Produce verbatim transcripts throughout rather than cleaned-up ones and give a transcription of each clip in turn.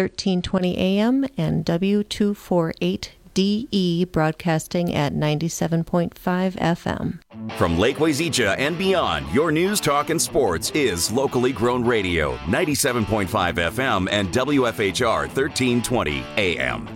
thirteen twenty A M and W two forty-eight D E broadcasting at ninety-seven point five F M. From Lake Wazeecha and beyond, your news, talk, and sports is locally grown radio, ninety-seven point five F M and W F H R thirteen twenty A M.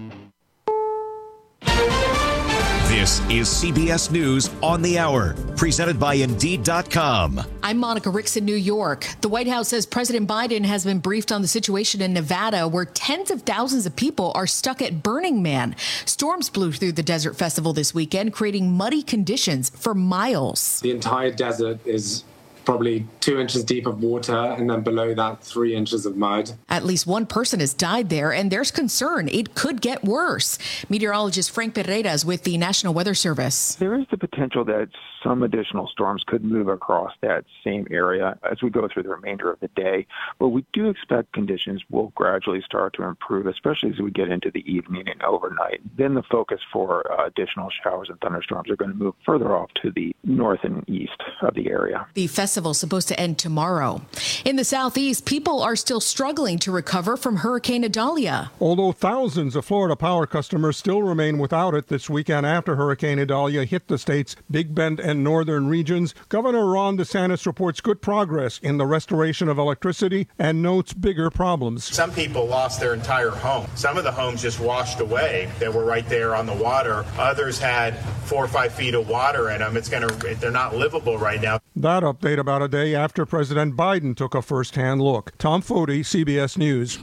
This is C B S News on the Hour, presented by Indeed dot com. I'm Monica Ricks in New York. The White House says President Biden has been briefed on the situation in Nevada, where tens of thousands of people are stuck at Burning Man. Storms blew through the desert festival this weekend, creating muddy conditions for miles. The entire desert is probably two inches deep of water, and then below that, three inches of mud. At least one person has died there, and there's concern it could get worse. Meteorologist Frank Pereira is with the National Weather Service. There is the potential that some additional storms could move across that same area as we go through the remainder of the day, but we do expect conditions will gradually start to improve, especially as we get into the evening and overnight. Then the focus for uh, additional showers and thunderstorms are going to move further off to the north and east of the area. The festival is supposed to end tomorrow. In the southeast, people are still struggling to recover from Hurricane Idalia. Although thousands of Florida Power customers still remain without it this weekend after Hurricane Idalia hit the state's Big Bend and northern regions, Governor Ron DeSantis reports good progress in the restoration of electricity and notes bigger problems. Some people lost their entire home. Some of the homes just washed away that were right there on the water. Others had four or five feet of water in them. It's going to, they're not livable right now. That update about a day after President Biden took a first-hand look. Tom Foti, C B S News.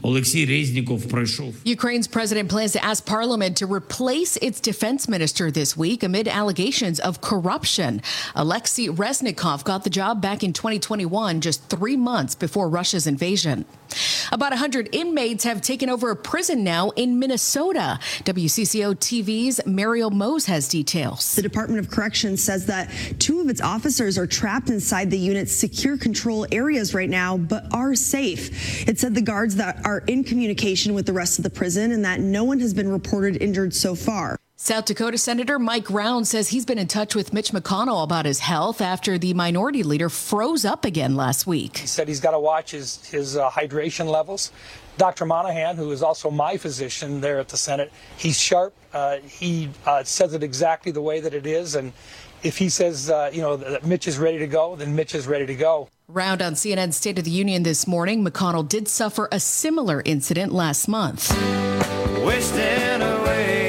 Ukraine's president plans to ask Parliament to replace its defense minister this week amid allegations of corruption. Alexei Reznikov got the job back in twenty twenty-one, just three months before Russia's invasion. About one hundred inmates have taken over a prison now in Minnesota. W C C O T V's Mariel Mose has details. The Department of Corrections says that two of its officers are trapped inside the unit's secure control areas right now, but are safe. It said the guards that are in communication with the rest of the prison and that no one has been reported injured so far. South Dakota Senator Mike Round says he's been in touch with Mitch McConnell about his health after the minority leader froze up again last week. He said he's got to watch his, his uh, hydration levels. Doctor Monahan, who is also my physician there at the Senate, he's sharp. Uh, he uh, says it exactly the way that it is. And if he says, uh, you know, that Mitch is ready to go, then Mitch is ready to go. Round on C N N's State of the Union this morning, McConnell did suffer a similar incident last month. Wasting away.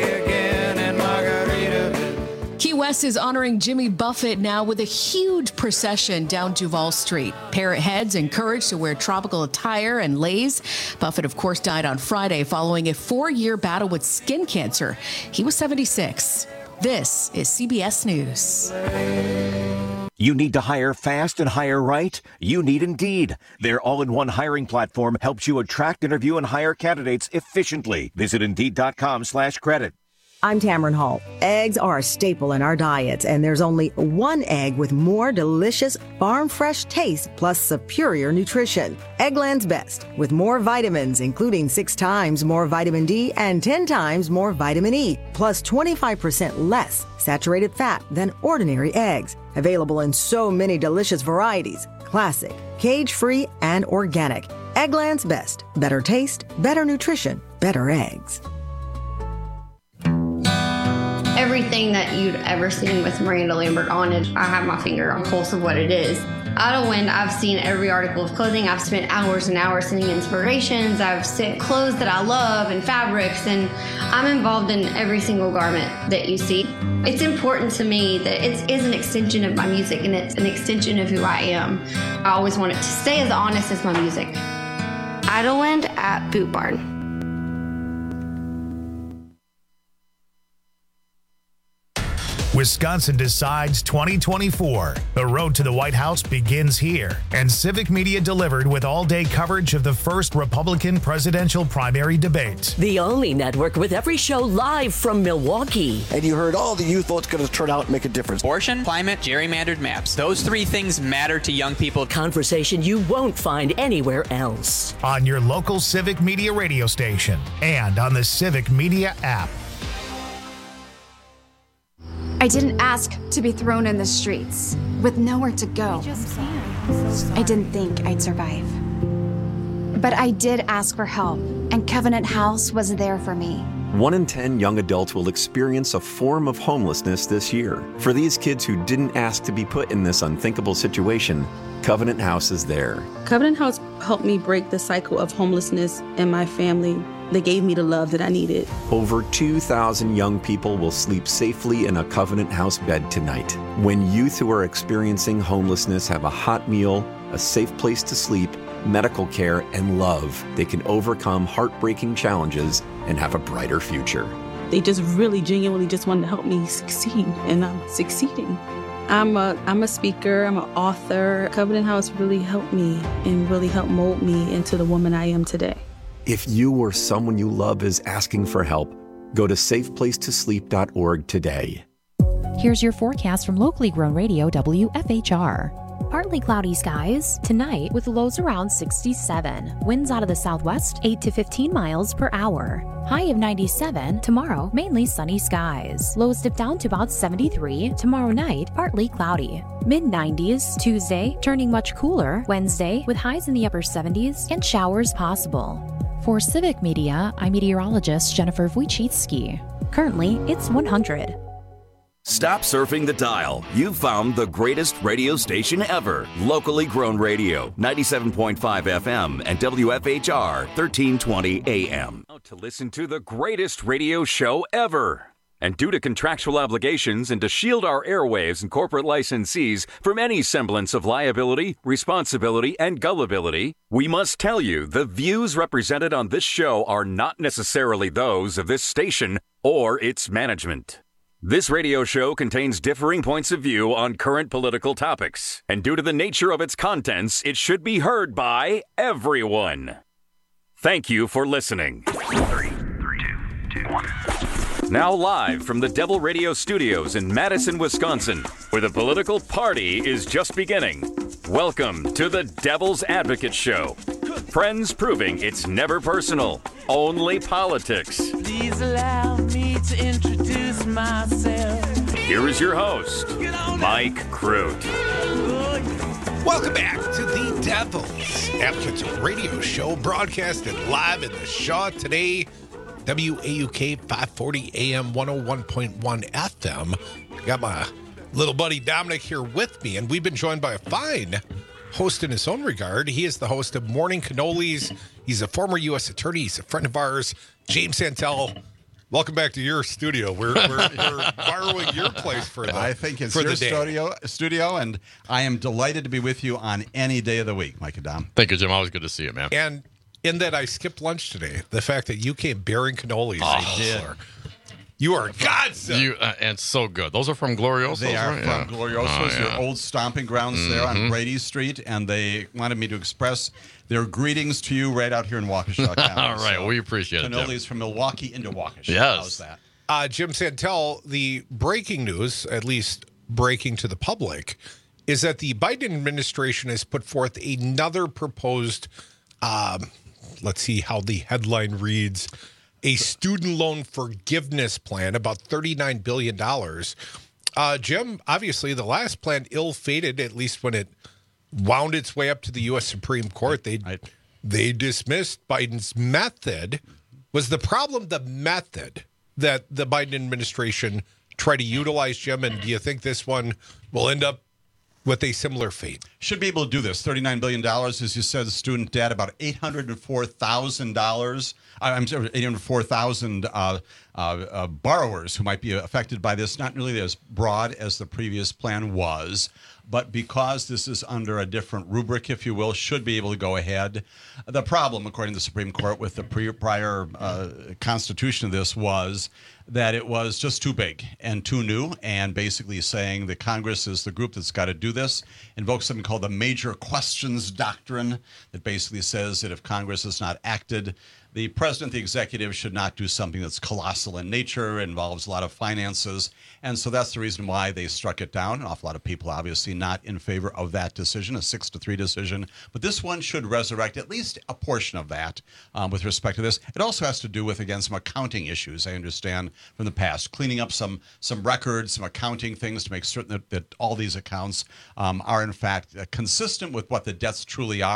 Key West is honoring Jimmy Buffett now with a huge procession down Duval Street. Parrot heads encouraged to wear tropical attire and leis. Buffett, of course, died on Friday following a four-year battle with skin cancer. He was seventy-six. This is C B S News. You need to hire fast and hire right? You need Indeed. Their all-in-one hiring platform helps you attract, interview, and hire candidates efficiently. Visit Indeed.com slash credit. I'm Tamron Hall. Eggs are a staple in our diets, and there's only one egg with more delicious farm-fresh taste plus superior nutrition. Eggland's Best, with more vitamins, including six times more vitamin D and ten times more vitamin E, plus twenty-five percent less saturated fat than ordinary eggs. Available in so many delicious varieties: classic, cage-free, and organic. Eggland's Best. Better taste, better nutrition, better eggs. Everything that you'd ever seen with Miranda Lambert on it, I have my finger on the pulse of what it is. Idlewind, I've seen every article of clothing. I've spent hours and hours sending inspirations. I've sent clothes that I love and fabrics, and I'm involved in every single garment that you see. It's important to me that it is an extension of my music, and it's an extension of who I am. I always want it to stay as honest as my music. Idlewind at Boot Barn. Wisconsin Decides twenty twenty-four. The road to the White House begins here, and Civic Media delivered with all-day coverage of the first Republican presidential primary debate. The only network with every show live from Milwaukee. And you heard all the youth votes going to turn out and make a difference. Abortion, climate, gerrymandered maps. Those three things matter to young people. Conversation you won't find anywhere else. On your local Civic Media radio station and on the Civic Media app. I didn't ask to be thrown in the streets with nowhere to go. I didn't think I'd survive. But I did ask for help, and Covenant House was there for me. One in ten young adults will experience a form of homelessness this year. For these kids who didn't ask to be put in this unthinkable situation, Covenant House is there. Covenant House helped me break the cycle of homelessness in my family. They gave me the love that I needed. Over two thousand young people will sleep safely in a Covenant House bed tonight. When youth who are experiencing homelessness have a hot meal, a safe place to sleep, medical care, and love, they can overcome heartbreaking challenges and have a brighter future. They just really genuinely just wanted to help me succeed, and I'm succeeding. I'm a I'm a speaker, I'm an author. Covenant House really helped me and really helped mold me into the woman I am today. If you or someone you love is asking for help, go to safe place to sleep dot org today. Here's your forecast from locally grown radio W F H R. Partly cloudy skies tonight with lows around sixty-seven. Winds out of the southwest eight to fifteen miles per hour. High of ninety-seven. Tomorrow, mainly sunny skies. Lows dip down to about seventy-three. Tomorrow night, partly cloudy. mid nineties. Tuesday, turning much cooler. Wednesday, with highs in the upper seventies and showers possible. For Civic Media, I'm meteorologist Jennifer Wojcicki. Currently, it's one hundred. Stop surfing the dial. You've found the greatest radio station ever. Locally grown radio, ninety-seven point five F M and W F H R, thirteen twenty A M. To listen to the greatest radio show ever. And due to contractual obligations and to shield our airwaves and corporate licensees from any semblance of liability, responsibility, and gullibility, we must tell you the views represented on this show are not necessarily those of this station or its management. This radio show contains differing points of view on current political topics, and due to the nature of its contents, it should be heard by everyone. Thank you for listening. Three, three, two, two, one. Now live from the Devil Radio Studios in Madison, Wisconsin, where the political party is just beginning. Welcome to the Devil's Advocate Show. Friends proving it's never personal, only politics. Please allow me to introduce myself. Here is your host, Mike Crute. Welcome back to the Devil's Advocates Radio Show, broadcasted live in the Shaw today. W A U K five forty A M, one oh one point one F M. Got my little buddy Dominic here with me, and we've been joined by a fine host in his own regard. He is the host of Morning Cannolis. He's a former U S attorney. He's a friend of ours, James Santel. Welcome back to your studio. We're, we're, we're borrowing your place for the I think it's for your the day. studio, studio, and I am delighted to be with you on any day of the week, Mike and Dom. Thank you, Jim. Always good to see you, man. And in that I skipped lunch today, the fact that you came bearing cannolis. Oh, did. You are a godsend. You, uh, and so good. Those are from Gloriosos, They are right? from Yeah. Gloriosos, Oh, your yeah. old stomping grounds Mm-hmm. there on Brady Street, and they wanted me to express their greetings to you right out here in Waukesha County. All right, So, we appreciate it, Jim. cannolis from Milwaukee into Waukesha. Yes. How's that? Uh, Jim Santel, the breaking news, at least breaking to the public, is that the Biden administration has put forth another proposed, um, let's see how the headline reads, a student loan forgiveness plan, about thirty-nine billion dollars. Uh, Jim, obviously the last plan ill-fated, at least when it wound its way up to the U S Supreme Court. They, they dismissed Biden's method. Was the problem the method that the Biden administration tried to utilize, Jim? And do you think this one will end up with a similar fate? Should be able to do this. thirty-nine billion dollars, as you said, student debt, about eight hundred four thousand dollars. I'm sorry, eight hundred four thousand uh, uh, uh, borrowers who might be affected by this. Not nearly as broad as the previous plan was, but because this is under a different rubric, if you will, should be able to go ahead. The problem, according to the Supreme Court, with the pre- prior uh, constitution of this was that it was just too big and too new, and basically saying that Congress is the group that's got to do this, invokes something called the Major Questions Doctrine that basically says that if Congress has not acted, the president, the executive, should not do something that's colossal in nature, involves a lot of finances. And so that's the reason why they struck it down. An awful lot of people obviously not in favor of that decision, a six to three decision. But this one should resurrect at least a portion of that um, with respect to this. It also has to do with, again, some accounting issues, I understand, from the past, cleaning up some some records, some accounting things to make certain that, that all these accounts um, are, in fact, uh, consistent with what the debts truly are,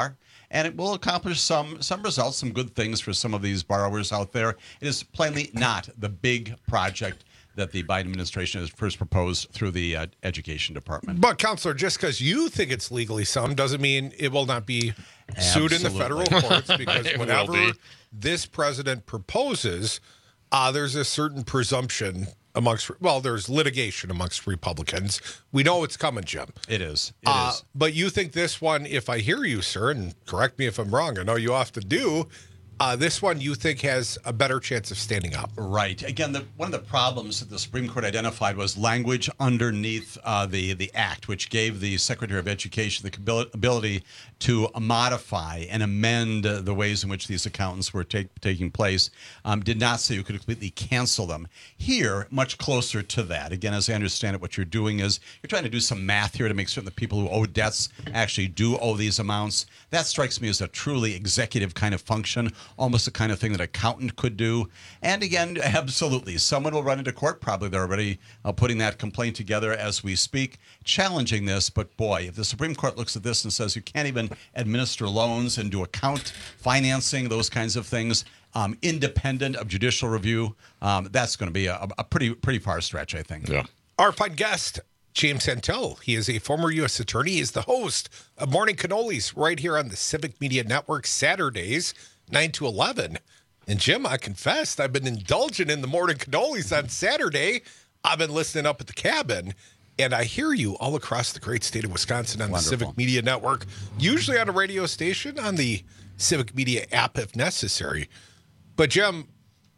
and it will accomplish some some results, some good things for some of these borrowers out there. It is plainly not the big project that the Biden administration has first proposed through the uh, Education Department. But, Counselor, just because you think it's legally sound doesn't mean it will not be sued in the federal courts, because whenever be. this president proposes, uh, there's a certain presumption amongst, well, there's litigation amongst Republicans. We know it's coming, Jim. It is. It uh, is. But you think this one, if I hear you, sir, and correct me if I'm wrong, I know you often do, Uh, this one you think has a better chance of standing up. Right. Again, the, one of the problems that the Supreme Court identified was language underneath uh, the, the act, which gave the Secretary of Education the ability to modify and amend uh, the ways in which these accountants were take, taking place. Um, did not say you could completely cancel them. Here, much closer to that. Again, as I understand it, what you're doing is you're trying to do some math here to make certain that people who owe debts actually do owe these amounts. That strikes me as a truly executive kind of function, almost the kind of thing that an accountant could do. And again, absolutely, someone will run into court. Probably they're already uh, putting that complaint together as we speak, challenging this. But boy, if the Supreme Court looks at this and says you can't even administer loans and do account financing, those kinds of things, um, independent of judicial review, um, that's going to be a, a pretty pretty far stretch, I think. Yeah. Our fun guest, James Santel. He is a former U S attorney. He is the host of Morning Cannolis right here on the Civic Media Network, Saturdays, nine to eleven. And Jim, I confessed, I've been indulging in the Morning Cannolis on Saturday. I've been listening up at the cabin, and I hear you all across the great state of Wisconsin on Wonderful. the Civic Media Network, usually on a radio station, on the Civic Media app if necessary. But Jim,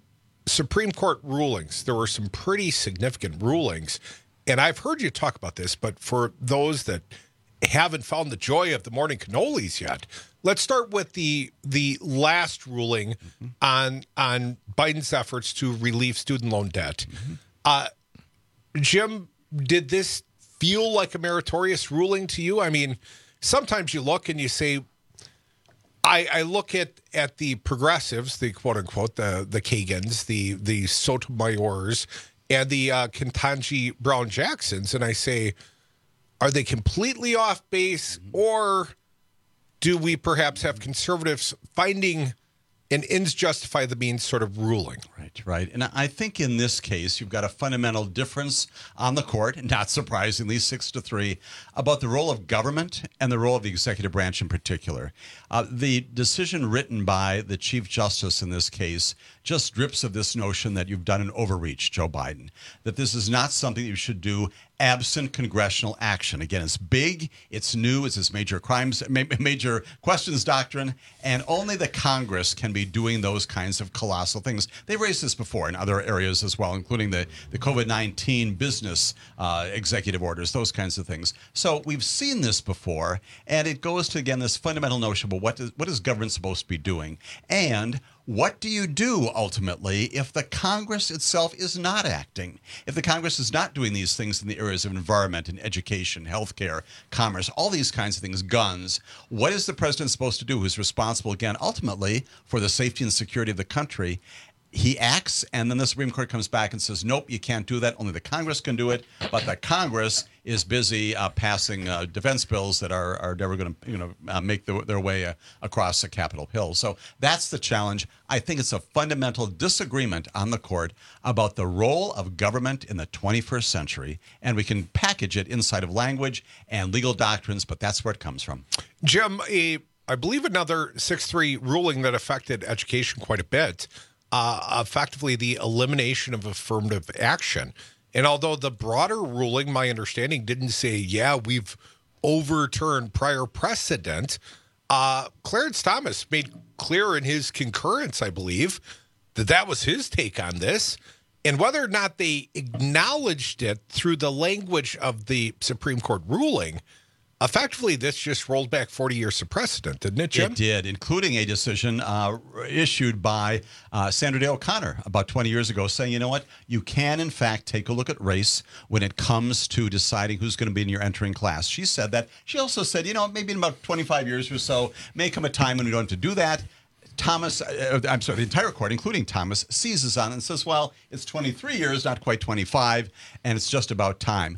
Supreme Court rulings, there were some pretty significant rulings, and I've heard you talk about this, but for those that haven't found the joy of the Morning Cannolis yet, let's start with the the last ruling mm-hmm. on on Biden's efforts to relieve student loan debt. Mm-hmm. Uh, Jim, did this feel like a meritorious ruling to you? I mean, sometimes you look and you say, I, I look at, at the progressives, the quote unquote, the the Kagans, the the Sotomayors, and the uh, Ketanji Brown Jacksons, and I say, are they completely off base, or do we perhaps have conservatives finding an ends justify the means sort of ruling? Right, right. And I think in this case, you've got a fundamental difference on the court, not surprisingly, six to three, about the role of government and the role of the executive branch in particular. Uh, the decision written by the Chief Justice in this case just drips of this notion that you've done an overreach, Joe Biden, that this is not something that you should do absent congressional action. Again, it's big, it's new, it's this major crimes, major questions doctrine, and only the Congress can be doing those kinds of colossal things. They've raised this before in other areas as well, including the, the COVID nineteen business uh, executive orders, those kinds of things. So we've seen this before, and it goes to, again, this fundamental notion of what, does, what is government supposed to be doing? And what do you do ultimately if the Congress itself is not acting? If the Congress is not doing these things in the areas of environment and education, healthcare, commerce, all these kinds of things, guns, what is the president supposed to do, who's responsible, again, ultimately for the safety and security of the country? He acts, and then the Supreme Court comes back and says, nope, you can't do that. Only the Congress can do it. But the Congress is busy uh, passing uh, defense bills that are, are never going to you know, uh, make the, their way uh, across the Capitol Hill. So that's the challenge. I think it's a fundamental disagreement on the court about the role of government in the twenty-first century. And we can package it inside of language and legal doctrines, but that's where it comes from. Jim, a, I believe another six three ruling that affected education quite a bit, Uh, effectively the elimination of affirmative action. And although the broader ruling, my understanding, didn't say, yeah, we've overturned prior precedent, uh, Clarence Thomas made clear in his concurrence, I believe, that that was his take on this. And whether or not they acknowledged it through the language of the Supreme Court ruling, effectively, this just rolled back forty years of precedent, didn't it, Jim? It did, including a decision uh, issued by uh, Sandra Day O'Connor about twenty years ago saying, you know what, you can, in fact, take a look at race when it comes to deciding who's going to be in your entering class. She said that. She also said, you know, maybe in about twenty-five years or so, may come a time when we don't have to do that. Thomas, uh, I'm sorry, the entire court, including Thomas, seizes on it and says, well, it's twenty-three years, not quite twenty-five, and it's just about time.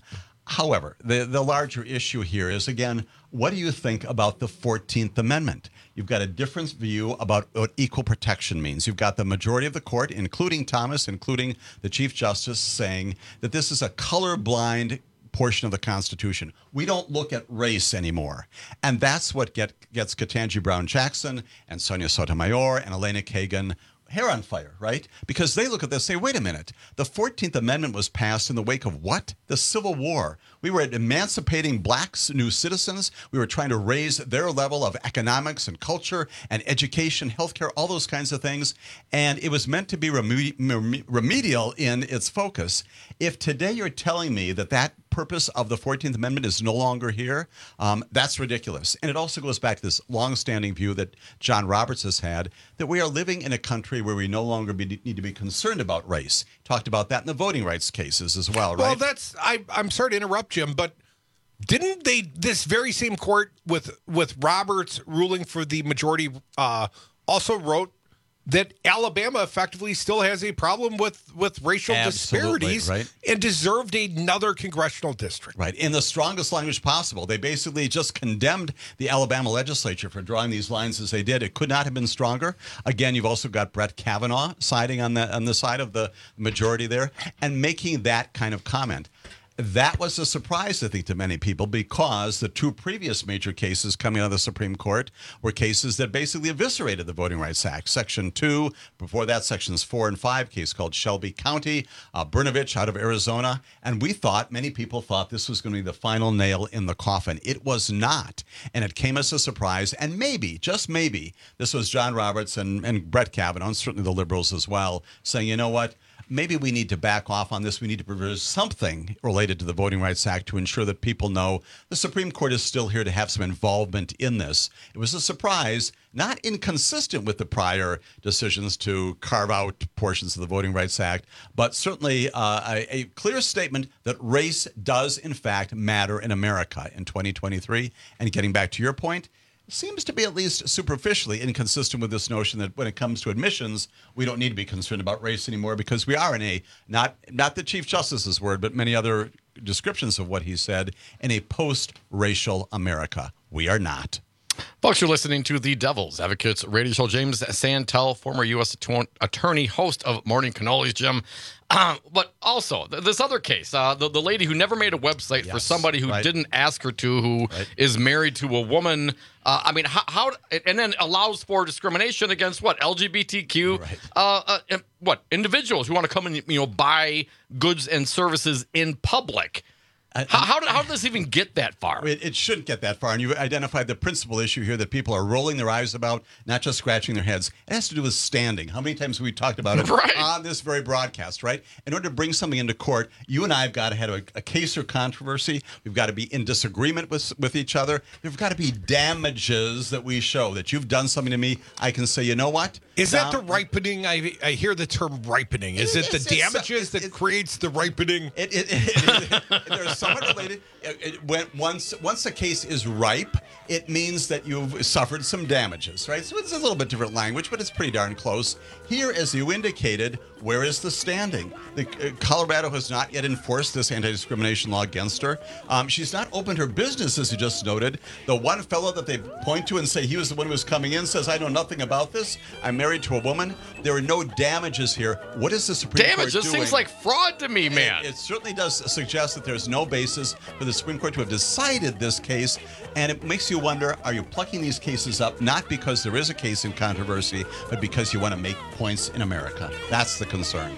However, the, the larger issue here is, again, what do you think about the fourteenth Amendment? You've got a different view about what equal protection means. You've got the majority of the court, including Thomas, including the Chief Justice, saying that this is a colorblind portion of the Constitution. We don't look at race anymore. And that's what get, gets Ketanji Brown Jackson and Sonia Sotomayor and Elena Kagan hair on fire, right? Because they look at this and say, wait a minute, the fourteenth Amendment was passed in the wake of what? The Civil War. We were emancipating blacks, new citizens. We were trying to raise their level of economics and culture and education, healthcare, all those kinds of things. And it was meant to be reme- remedial in its focus. If today you're telling me that that purpose of the fourteenth Amendment is no longer here, um, that's ridiculous. And it also goes back to this longstanding view that John Roberts has had, that we are living in a country where we no longer be, need to be concerned about race. Talked about that in the voting rights cases as well, right? Well, that's, I, I'm sorry to interrupt, Jim, but didn't they, this very same court with, with Roberts ruling for the majority, uh, also wrote that Alabama effectively still has a problem with, with racial Absolutely, disparities, right? And deserved another congressional district. Right, in the strongest language possible. They basically just condemned the Alabama legislature for drawing these lines as they did. It could not have been stronger. Again, you've also got Brett Kavanaugh siding on the, on the side of the majority there and making that kind of comment. That was a surprise, I think, to many people, because the two previous major cases coming out of the Supreme Court were cases that basically eviscerated the Voting Rights Act. Section two, before that, sections four and five, case called Shelby County, uh, Brnovich out of Arizona. And we thought, many people thought this was going to be the final nail in the coffin. It was not. And it came as a surprise. And maybe, just maybe, this was John Roberts and, and Brett Kavanaugh, and certainly the liberals as well, saying, you know what? Maybe we need to back off on this. We need to preserve something related to the Voting Rights Act to ensure that people know the Supreme Court is still here to have some involvement in this. It was a surprise, not inconsistent with the prior decisions to carve out portions of the Voting Rights Act, but certainly uh, a, a clear statement that race does, in fact, matter in America in twenty twenty-three. And getting back to your point, seems to be at least superficially inconsistent with this notion that when it comes to admissions, we don't need to be concerned about race anymore because we are in a, not not the Chief Justice's word, but many other descriptions of what he said, in a post-racial America. We are not. Folks, you're listening to the Devil's Advocates radio show. James Santel, former U S attorney, host of Morning Cannolis, Jim. Uh, but also, th- this other case, uh, the, the lady who never made a website yes, for somebody who right. didn't ask her to, who right. is married to a woman. Uh, I mean, how, how, and then allows for discrimination against what? L G B T Q, right. uh, uh, what? Individuals who want to come and, you know, buy goods and services in public. Uh, how, how, did, how did this even get that far? It, it shouldn't get that far. And you've identified the principal issue here that people are rolling their eyes about, not just scratching their heads. It has to do with standing. How many times have we talked about it right. on this very broadcast, right? In order to bring something into court, you and I have got to have a, a case or controversy. We've got to be in disagreement with, with each other. There've got to be damages that we show that you've done something to me. I can say, you know what? Is that the ripening? I I hear the term ripening. Is it, it the damages that it, creates the ripening? It, it, it, it, they're somewhat related. It, it, when, once once a case is ripe, it means that you've suffered some damages, right? So it's a little bit different language, but it's pretty darn close. Here, as you indicated, where is the standing? The, uh, Colorado has not yet enforced this anti-discrimination law against her. Um, she's not opened her business, as you just noted. The one fellow that they point to and say he was the one who was coming in says, I know nothing about this. I'm married to a woman. There are no damages here. What is the Supreme Damage, Court doing? This seems like fraud to me, man. It, it certainly does suggest that there's no basis for the Supreme Court to have decided this case, and it makes you wonder, are you plucking these cases up not because there is a case in controversy, but because you want to make points in America? That's the concern.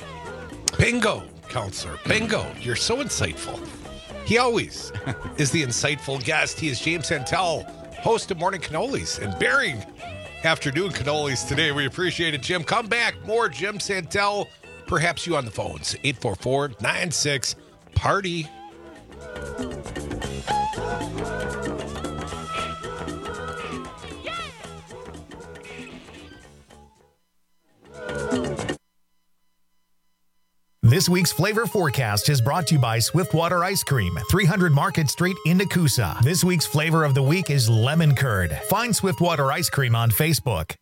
Bingo, Counselor. Bingo. You're so insightful. He always is the insightful guest. He is James Santel, host of Morning Cannolis, and bearing afternoon cannolis today. We appreciate it, Jim. Come back. More Jim Santel. Perhaps you on the phones. eight four four, nine six, party. This week's Flavor Forecast is brought to you by Swiftwater Ice Cream, three hundred Market Street in Nakusa. This week's flavor of the week is lemon curd. Find Swiftwater Ice Cream on Facebook.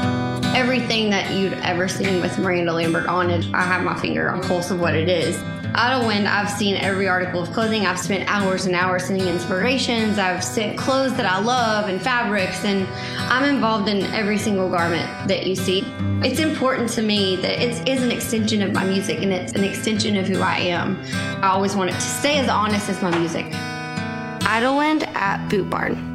Everything that you'd ever seen with Miranda Lambert on it, I have my finger on the pulse of what it is. Out of Wind, I've seen every article of clothing. I've spent hours and hours sending inspirations. I've sent clothes that I love and fabrics, and I'm involved in every single garment that you see. It's important to me that it is an extension of my music, and it's an extension of who I am. I always want it to stay as honest as my music. Idlewind at Boot Barn.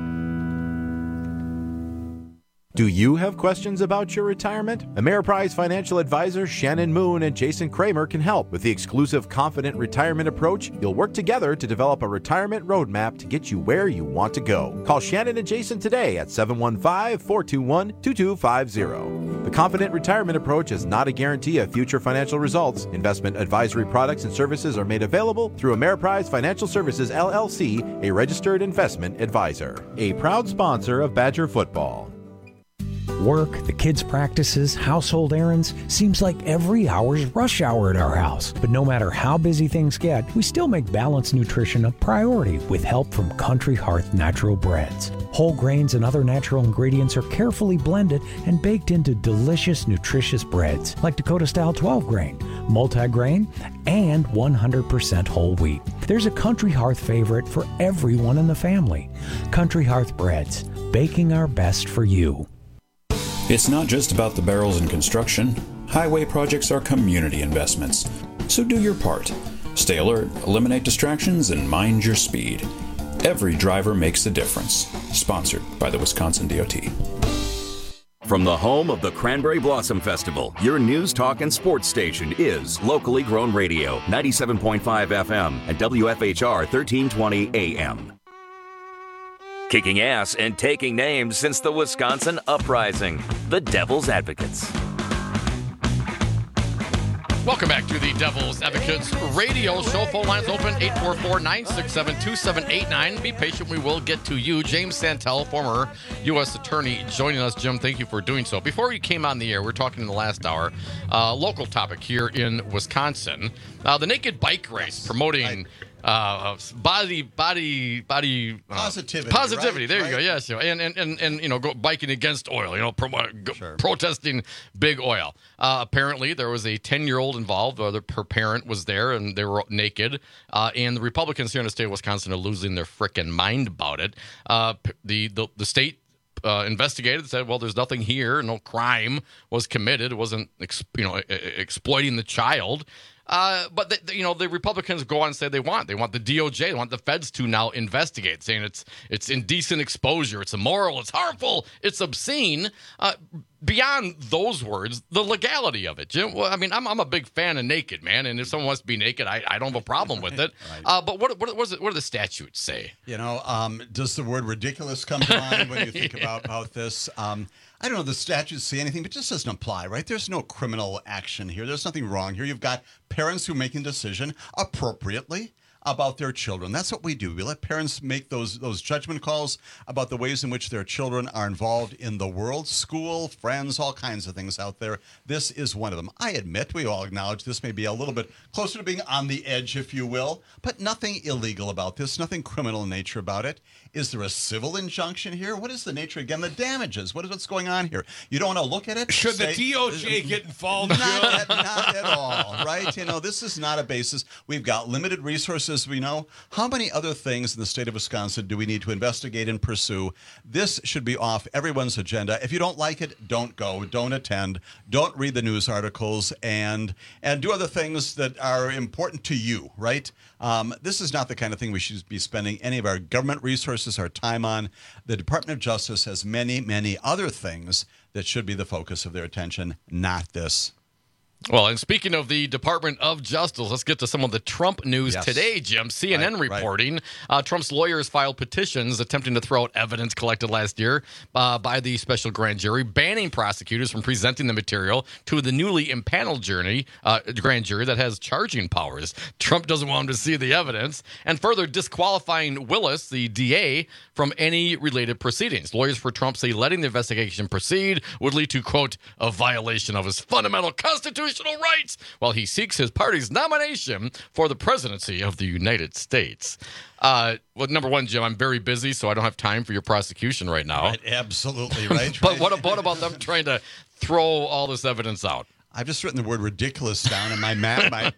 Do you have questions about your retirement? Ameriprise financial advisors Shannon Moon and Jason Kramer can help. With the exclusive Confident Retirement Approach, you'll work together to develop a retirement roadmap to get you where you want to go. Call Shannon and Jason today at seven one five, four two one, two two five zero. The Confident Retirement Approach is not a guarantee of future financial results. Investment advisory products and services are made available through Ameriprise Financial Services, L L C, a registered investment advisor. A proud sponsor of Badger Football. Work, the kids' practices, household errands, seems like every hour's rush hour at our house. But no matter how busy things get, we still make balanced nutrition a priority with help from Country Hearth Natural Breads. Whole grains and other natural ingredients are carefully blended and baked into delicious, nutritious breads like Dakota-style twelve grain, multi-grain, and one hundred percent whole wheat. There's a Country Hearth favorite for everyone in the family. Country Hearth Breads, baking our best for you. It's not just about the barrels in construction. Highway projects are community investments. So do your part. Stay alert, eliminate distractions, and mind your speed. Every driver makes a difference. Sponsored by the Wisconsin D O T. From the home of the Cranberry Blossom Festival, your news, talk, and sports station is Locally Grown Radio, ninety-seven point five F M and W F H R thirteen twenty A M. Kicking ass and taking names since the Wisconsin Uprising, the Devil's Advocates. Welcome back to the Devil's Advocates radio show. Phone lines open, eight four four, nine six seven, two seven eight nine. Be patient, we will get to you. James Santel, former U S attorney, joining us. Jim, thank you for doing so. Before you came on the air, we were talking in the last hour, uh, local topic here in Wisconsin. Uh, the naked bike race promoting... Uh, body, body, body uh, positivity. Positivity. Right? There you right? go. Yes, and and and and you know, go biking against oil. You know, pro, go, sure. protesting big oil. Uh, apparently, there was a ten-year-old involved. Or the, her parent was there, and they were naked. Uh, and the Republicans here in the state of Wisconsin are losing their frickin' mind about it. Uh, the the the state. Uh, investigated and said, well, there's nothing here. No crime was committed. It wasn't, ex- you know, exploiting the child. Uh, but, the, the, you know, the Republicans go on and say they want. They want the D O J, they want the feds to now investigate, saying it's it's indecent exposure, it's immoral, it's harmful, it's obscene. Uh, beyond those words, the legality of it, Jim. Well, I mean, I'm I'm a big fan of naked, man, and if someone wants to be naked, I, I don't have a problem with it. Right. Uh, but what what, what, is it, what do the statutes say? You know, um, does the word ridiculous come to mind when you think yeah. about, about this? Um, I don't know, the statutes say anything, but it just doesn't apply, right? There's no criminal action here. There's nothing wrong here. You've got parents who are making a decision appropriately about their children. That's what we do. We let parents make those those judgment calls about the ways in which their children are involved in the world, school, friends, all kinds of things out there. This is one of them. I admit, we all acknowledge this may be a little bit closer to being on the edge, if you will, but nothing illegal about this, nothing criminal in nature about it. Is there a civil injunction here? What is the nature, again, the damages? What is what's going on here? You don't want to look at it? Should say, the D O J get involved? Not at, not at all, right? You know, this is not a basis. We've got limited resources, we know. How many other things in the state of Wisconsin do we need to investigate and pursue? This should be off everyone's agenda. If you don't like it, don't go, don't attend, don't read the news articles, and and do other things that are important to you, right? Um, this is not the kind of thing we should be spending any of our government resources, our time on. The Department of Justice has many, many other things that should be the focus of their attention, not this. Well, and speaking of the Department of Justice, let's get to some of the Trump news yes. today, Jim. C N N right, reporting right. Uh, Trump's lawyers filed petitions attempting to throw out evidence collected last year uh, by the special grand jury, banning prosecutors from presenting the material to the newly impaneled jury, uh, grand jury that has charging powers. Trump doesn't want them to see the evidence, and further disqualifying Willis, the D A, from any related proceedings. Lawyers for Trump say letting the investigation proceed would lead to, quote, a violation of his fundamental constitutional rights while he seeks his party's nomination for the presidency of the United States. Uh, well, number one, Jim, I'm very busy, so I don't have time for your prosecution right now. Right, absolutely, right? But what, what about them trying to throw all this evidence out? I've just written the word ridiculous down in my map, my uh,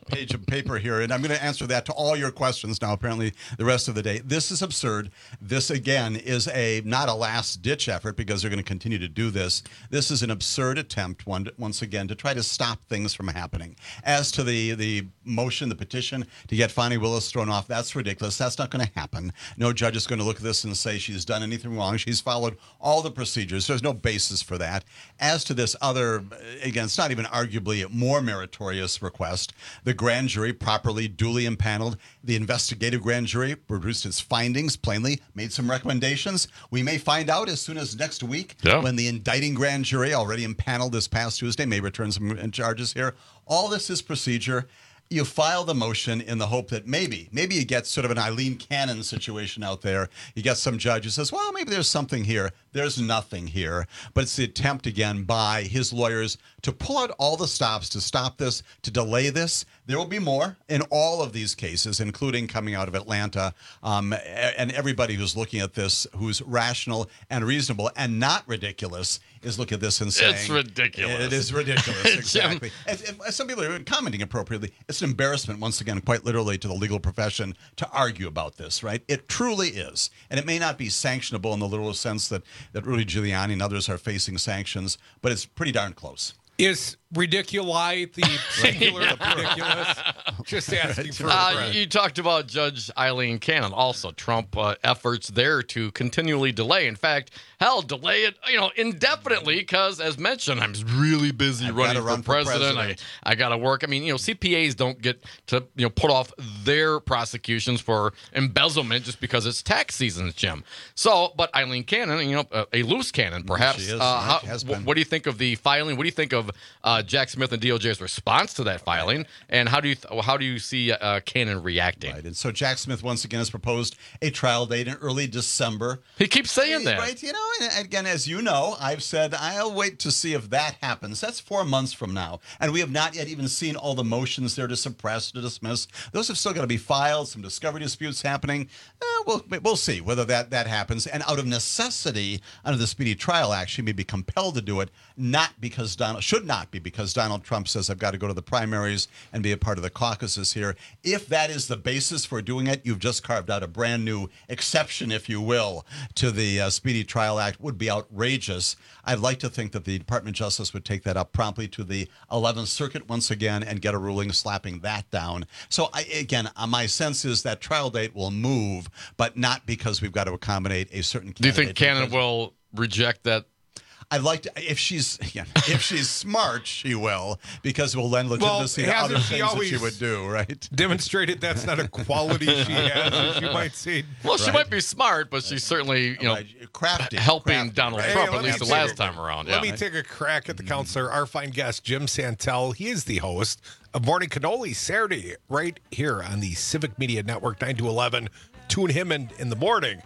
page of paper here, and I'm going to answer that to all your questions now, apparently, the rest of the day. This is absurd. This, again, is a not a last-ditch effort because they're going to continue to do this. This is an absurd attempt, one, once again, to try to stop things from happening. As to the, the motion, the petition to get Fani Willis thrown off, that's ridiculous. That's not going to happen. No judge is going to look at this and say she's done anything wrong. She's followed all the procedures. There's no basis for that. As to this other, again, it's not even arguably a more meritorious request. The grand jury, properly, duly impaneled, the investigative grand jury produced its findings, plainly made some recommendations. We may find out as soon as next week yeah. when the indicting grand jury, already impaneled this past Tuesday, may return some charges here. All this is procedure. You file the motion in the hope that maybe, maybe you get sort of an Eileen Cannon situation out there. You get some judge who says, well, maybe there's something here. There's nothing here. But it's the attempt, again, by his lawyers to pull out all the stops to stop this, to delay this. There will be more in all of these cases, including coming out of Atlanta. Um, and everybody who's looking at this, who's rational and reasonable and not ridiculous, is looking at this and saying... It's ridiculous. It is ridiculous, exactly. as, as some people are commenting appropriately, it's an embarrassment, once again, quite literally, to the legal profession to argue about this, right? It truly is. And it may not be sanctionable in the literal sense that, that Rudy Giuliani and others are facing sanctions, but it's pretty darn close. Is ridiculi the singular of ridiculous? Just asking for uh, a friend. You talked about Judge Eileen Cannon. Also, Trump uh, efforts there to continually delay. In fact, hell, delay it, you know, indefinitely because, as mentioned, I'm really busy I've running run for for president. president. I, I got to work. I mean, you know, C P As don't get to, you know, put off their prosecutions for embezzlement just because it's tax season, Jim. So, but Eileen Cannon, you know, uh, a loose cannon, perhaps. She is, uh, how, has w- been. what do you think of the filing? What do you think of uh, Jack Smith and D O J's response to that filing? And how do you th- how do you see uh, Cannon reacting? Right. And so Jack Smith once again has proposed a trial date in early December. He keeps saying that. Right. You know, and again, as you know, I've said I'll wait to see if that happens. That's four months from now. And we have not yet even seen all the motions there to suppress, to dismiss. Those have still got to be filed, some discovery disputes happening. Eh, we'll, we'll see whether that, that happens. And out of necessity, under the Speedy Trial Act, she may be compelled to do it, not because Donald, should not be because Donald Trump says, I've got to go to the primaries and be a part of the caucuses here. If that is the basis for doing it, you've just carved out a brand new exception, if you will, to the uh, Speedy Trial Act. Would be outrageous. I'd like to think that the Department of Justice would take that up promptly to the eleventh Circuit once again and get a ruling slapping that down. So, I, again, uh, my sense is that trial date will move, but not because we've got to accommodate a certain candidate. Do you think Cannon will reject that? I'd like to, if she's yeah, if she's smart, she will, because it will lend legitimacy well, to other she things that she would do, right? Demonstrated that's not a quality she has. She might say. Well, she Right. might be smart, but she's certainly, you know, Right. Crafty, helping crafty, Donald right? Trump, Hey, at let least me the take last a- time around. Let yeah. me take a crack at the counselor, our fine guest, Jim Santel. He is the host of Morning Cannoli Saturday right here on the Civic Media Network, nine to eleven. Tune him in in the morning.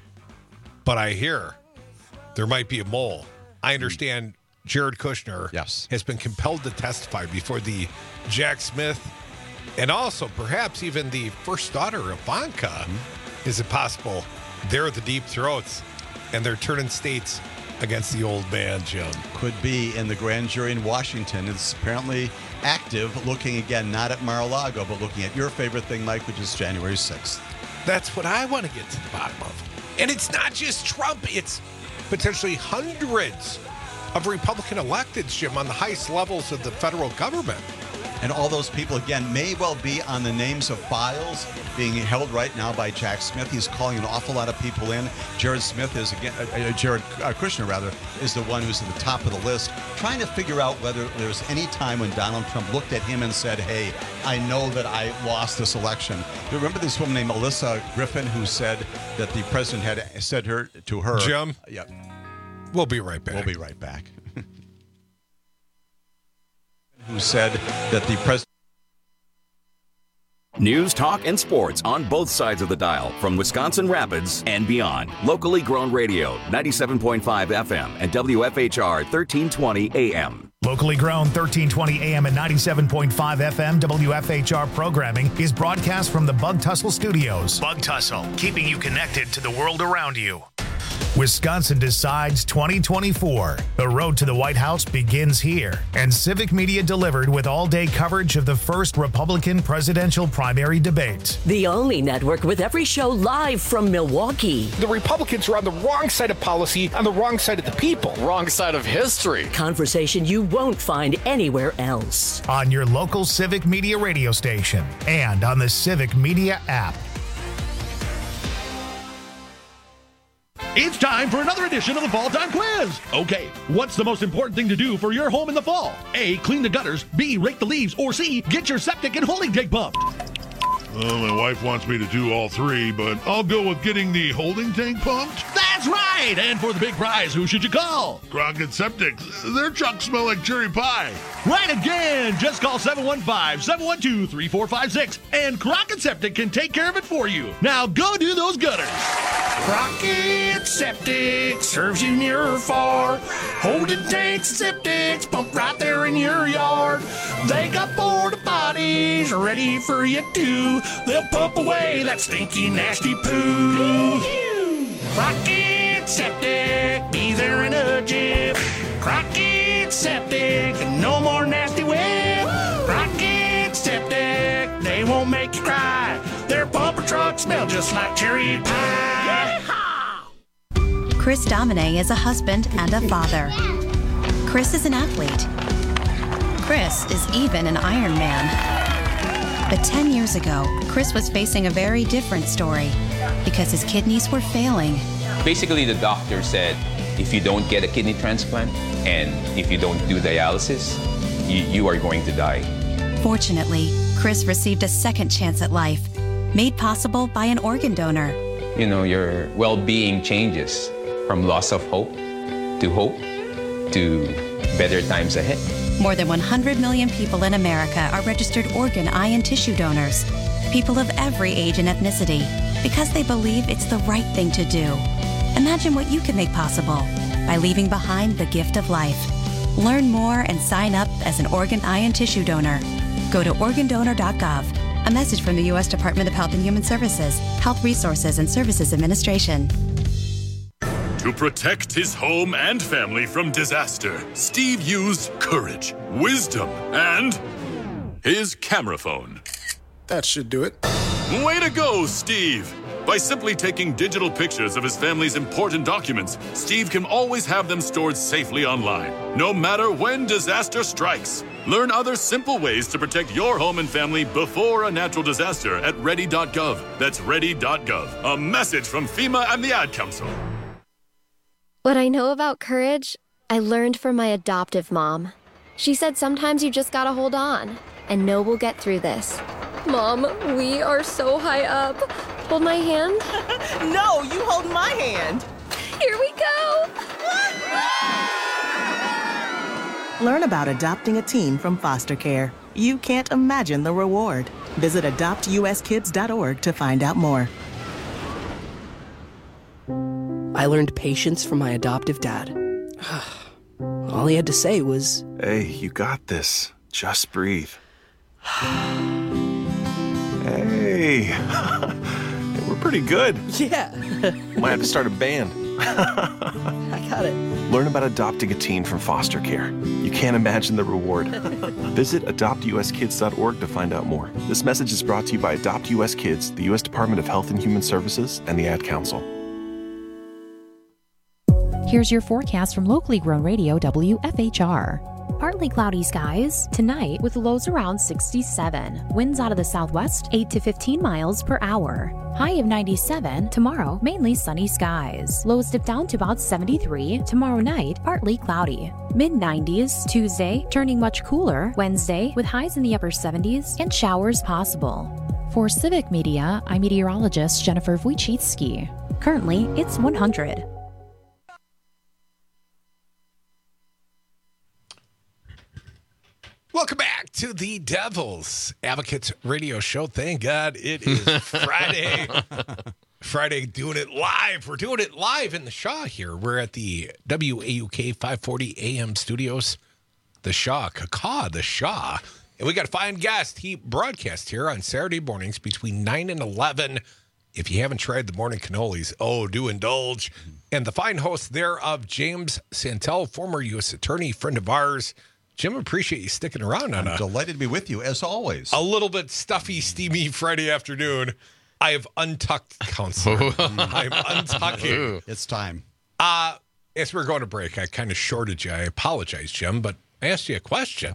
But I hear there might be a mole. I understand Jared Kushner Yes. has been compelled to testify before the Jack Smith and also perhaps even the first daughter, Ivanka. Mm-hmm. Is it possible they're the deep throats and they're turning states against the old man, Jim? Could be in the grand jury in Washington. It's apparently active, looking again not at Mar-a-Lago, but looking at your favorite thing, Mike, which is January sixth. That's what I want to get to the bottom of. And it's not just Trump, it's potentially hundreds of Republican electeds, Jim, on the highest levels of the federal government. And all those people, again, may well be on the names of files being held right now by Jack Smith. He's calling an awful lot of people in. Jared Smith is, again, uh, uh, Jared uh, Kushner, rather, is the one who's at the top of the list, trying to figure out whether there's any time when Donald Trump looked at him and said, hey, I know that I lost this election. You remember this woman named Melissa Griffin who said that the president had said her to her. Jim? Yeah. We'll be right back. We'll be right back. Who said that the president. News, talk, and sports on both sides of the dial from Wisconsin Rapids and beyond. Locally grown radio, ninety-seven point five F M and W F H R thirteen twenty A M. Locally grown thirteen twenty A M and ninety-seven point five F M W F H R programming is broadcast from the Bug Tussle Studios. Bug Tussle, keeping you connected to the world around you. Wisconsin Decides twenty twenty-four. The road to the White House begins here, and Civic Media delivered with all-day coverage of the first Republican presidential primary debate. The only network with every show live from Milwaukee. The Republicans are on the wrong side of policy, on the wrong side of the people. Wrong side of history. Conversation you won't find anywhere else. On your local Civic Media radio station and on the Civic Media app. It's time for another edition of the Fall Time Quiz. Okay, what's the most important thing to do for your home in the fall? A, clean the gutters. B, rake the leaves. Or C, get your septic and holding tank pumped. Well, my wife wants me to do all three, but I'll go with getting the holding tank pumped. That's right! And for the big prize, who should you call? Crockett Septic. Their trucks smell like cherry pie. Right again! Just call seven one five, seven one two, three four five six, and Crockett Septic can take care of it for you. Now go do those gutters. Crockett Septic serves you near or far. Holding tanks and septics pump right there in your yard. They got porta potties ready for you too. They'll pump away that stinky, nasty poo. Crockett Septic, be there in a jiff. Crockett Septic, no more nasty whip. Crockett Septic, they won't make you cry. Their pumper trucks smell just like cherry pie. Chris Domine is a husband and a father. Chris is an athlete. Chris is even an Iron Man. But ten years ago, Chris was facing a very different story because his kidneys were failing. Basically, the doctor said, if you don't get a kidney transplant and if you don't do dialysis, you, you are going to die. Fortunately, Chris received a second chance at life, made possible by an organ donor. You know, your well-being changes from loss of hope to hope to better times ahead. More than one hundred million people in America are registered organ, eye, and tissue donors. People of every age and ethnicity, because they believe it's the right thing to do. Imagine what you can make possible by leaving behind the gift of life. Learn more and sign up as an organ, eye, and tissue donor. Go to organ donor dot gov. A message from the U S Department of Health and Human Services, Health Resources and Services Administration. To protect his home and family from disaster, Steve used courage, wisdom, and his camera phone. That should do it. Way to go, Steve! By simply taking digital pictures of his family's important documents, Steve can always have them stored safely online, no matter when disaster strikes. Learn other simple ways to protect your home and family before a natural disaster at ready dot gov. That's ready dot gov. A message from FEMA and the Ad Council. What I know about courage, I learned from my adoptive mom. She said sometimes you just gotta hold on and know we'll get through this. Mom, we are so high up. Hold my hand. No, you hold my hand. Here we go. Learn about adopting a teen from foster care. You can't imagine the reward. Visit adopt u s kids dot org to find out more. I learned patience from my adoptive dad. All he had to say was, "Hey, you got this. Just breathe." Hey, we're pretty good. Yeah. Might have to start a band. I got it. Learn about adopting a teen from foster care. You can't imagine the reward. Visit adopt u s kids dot org to find out more. This message is brought to you by Adopt U S Kids, the U S Department of Health and Human Services, and the Ad Council. Here's your forecast from locally grown radio W F H R. Partly cloudy skies tonight with lows around sixty-seven. Winds out of the southwest, eight to fifteen miles per hour. High of ninety-seven. Tomorrow, mainly sunny skies. Lows dip down to about seventy-three. Tomorrow night, partly cloudy. mid nineties. Tuesday, turning much cooler. Wednesday, with highs in the upper seventies and showers possible. For Civic Media, I'm meteorologist Jennifer Wojcicki. Currently, it's one hundred. Welcome back to the Devil's Advocates Radio Show. Thank God it is Friday. Friday, doing it live. We're doing it live in the Shaw here. We're at the W A U K five forty A M studios. The Shaw, Cacaw, the Shaw. And we got a fine guest. He broadcasts here on Saturday mornings between nine and eleven If you haven't tried the morning cannolis, oh, do indulge. And the fine host thereof, James Santel, former U S attorney, friend of ours. Jim, appreciate you sticking around on I'm a delighted to be with you, as always. A little bit stuffy, steamy Friday afternoon. I have untucked counselor. I'm untucking. It's time. Uh, as we're going to break, I kind of shorted you. I apologize, Jim, but I asked you a question.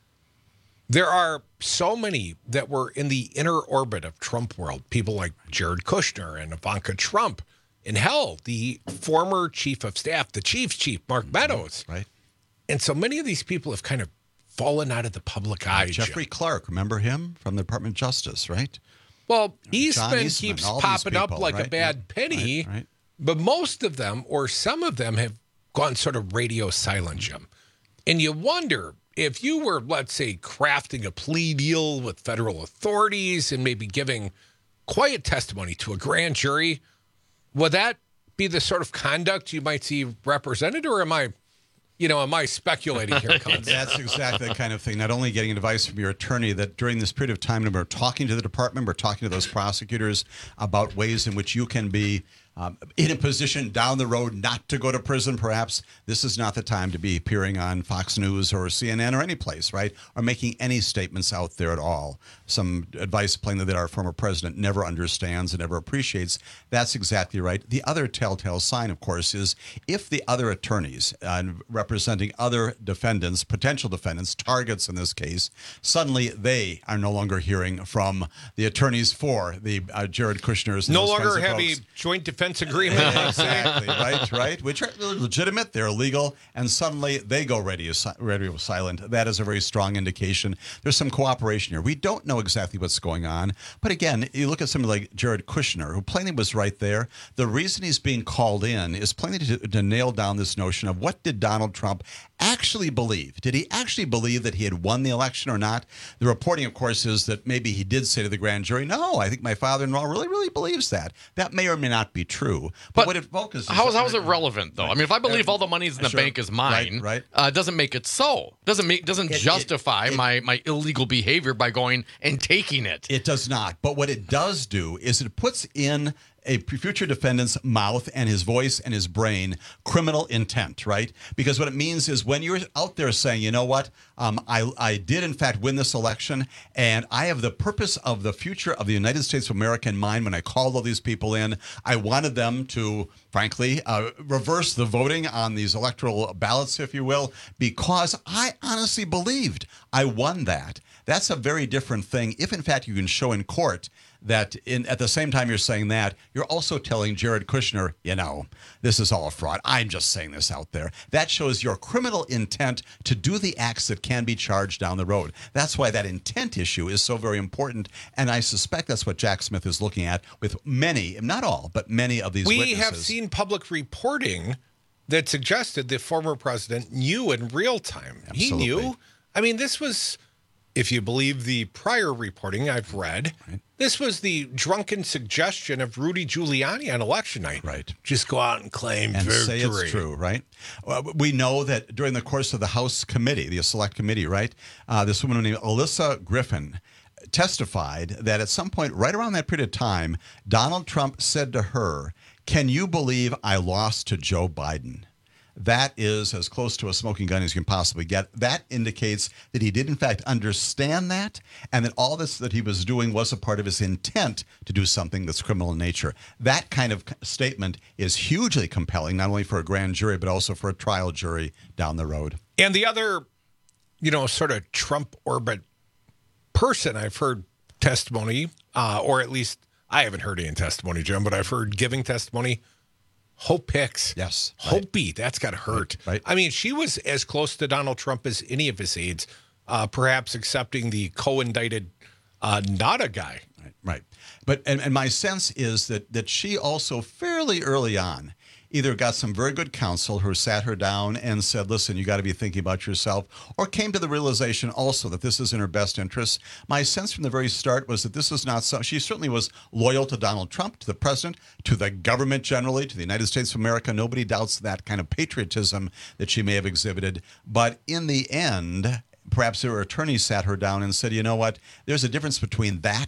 There are so many that were in the inner orbit of Trump world, people like Jared Kushner and Ivanka Trump. And hell, the former chief of staff, the chief's chief, Mark Meadows. Right. And so many of these people have kind of fallen out of the public eye. Jeffrey Jim. Clark, remember him from the Department of Justice, right? Well, John Eastman, Eastman, keeps all these popping up people, like right? a bad Yeah. penny, Right, right. but most of them, or some of them, have gone sort of radio silent, Jim. And you wonder if you were, let's say, crafting a plea deal with federal authorities and maybe giving quiet testimony to a grand jury, would that be the sort of conduct you might see represented, or am I, you know, am I speculating here? That's exactly the kind of thing. Not only getting advice from your attorney, that during this period of time, we're talking to the department, we're talking to those prosecutors about ways in which you can be um, in a position down the road not to go to prison, perhaps. This is not the time to be appearing on Fox News or C N N or any place, right? Or making any statements out there at all. Some advice plainly that our former president never understands and never appreciates. That's exactly right. The other telltale sign, of course, is if the other attorneys uh, representing other defendants, potential defendants, targets in this case, suddenly they are no longer hearing from the attorneys for the uh, Jared Kushner's. And no those longer kinds of have folks. a joint defense agreement. Exactly, right, right. Which are legitimate, they're legal, and suddenly they go radio, radio silent. That is a very strong indication. There's some cooperation here. We don't know exactly what's going on, but again, you look at somebody like Jared Kushner, who plainly was right there. The reason he's being called in is plainly to, to nail down this notion of what did Donald Trump actually believe? Did he actually believe that he had won the election or not? The reporting, of course, is that maybe he did say to the grand jury, no, I think my father-in-law really, really believes that. That may or may not be true. But, But what it focuses How is, on- how is it relevant, though? I mean, if I believe all the money's in the Sure. bank is mine, Right, right. Uh, it doesn't make it so. Doesn't make doesn't It- it- justify it- my my illegal behavior by going and taking it. It does not. But what it does do is it puts in a future defendant's mouth and his voice and his brain criminal intent, right? Because what it means is when you're out there saying, you know what, um, I, I did in fact win this election, and I have the purpose of the future of the United States of America in mind when I called all these people in. I wanted them to, frankly, uh, reverse the voting on these electoral ballots, if you will, because I honestly believed I won that. That's a very different thing. If in fact you can show in court that in at the same time you're saying that, you're also telling Jared Kushner, you know, this is all a fraud. I'm just saying this out there. That shows your criminal intent to do the acts that can be charged down the road. That's why that intent issue is so very important. And I suspect that's what Jack Smith is looking at with many, not all, but many of these we witnesses. have seen public reporting that suggested the former president knew in real time. He Absolutely. knew. I mean, this was, if you believe the prior reporting I've read, Right. this was the drunken suggestion of Rudy Giuliani on election night. Right. Just go out and claim and victory. say it's true, right? Well, we know that during the course of the House committee, the select committee, right, uh, this woman named Alyssa Griffin testified that at some point right around that period of time, Donald Trump said to her, can you believe I lost to Joe Biden? That is as close to a smoking gun as you can possibly get. That indicates that he did, in fact, understand that, and that all this that he was doing was a part of his intent to do something that's criminal in nature. That kind of statement is hugely compelling, not only for a grand jury, but also for a trial jury down the road. And the other, you know, sort of Trump orbit person I've heard testimony, uh, or at least I haven't heard any testimony, Jim, but I've heard giving testimony. Hope Hicks. Yes. Hope B. That's got to hurt. Right, right. I mean, she was as close to Donald Trump as any of his aides, uh, perhaps accepting the co-indicted uh, Nada guy. Right, right. But and, and my sense is that that she also fairly early on either got some very good counsel who sat her down and said, listen, you got to be thinking about yourself, or came to the realization also that this is in her best interest. My sense from the very start was that this is not so. She certainly was loyal to Donald Trump, to the president, to the government generally, to the United States of America. Nobody doubts that kind of patriotism that she may have exhibited. But in the end, perhaps her attorney sat her down and said, you know what, there's a difference between that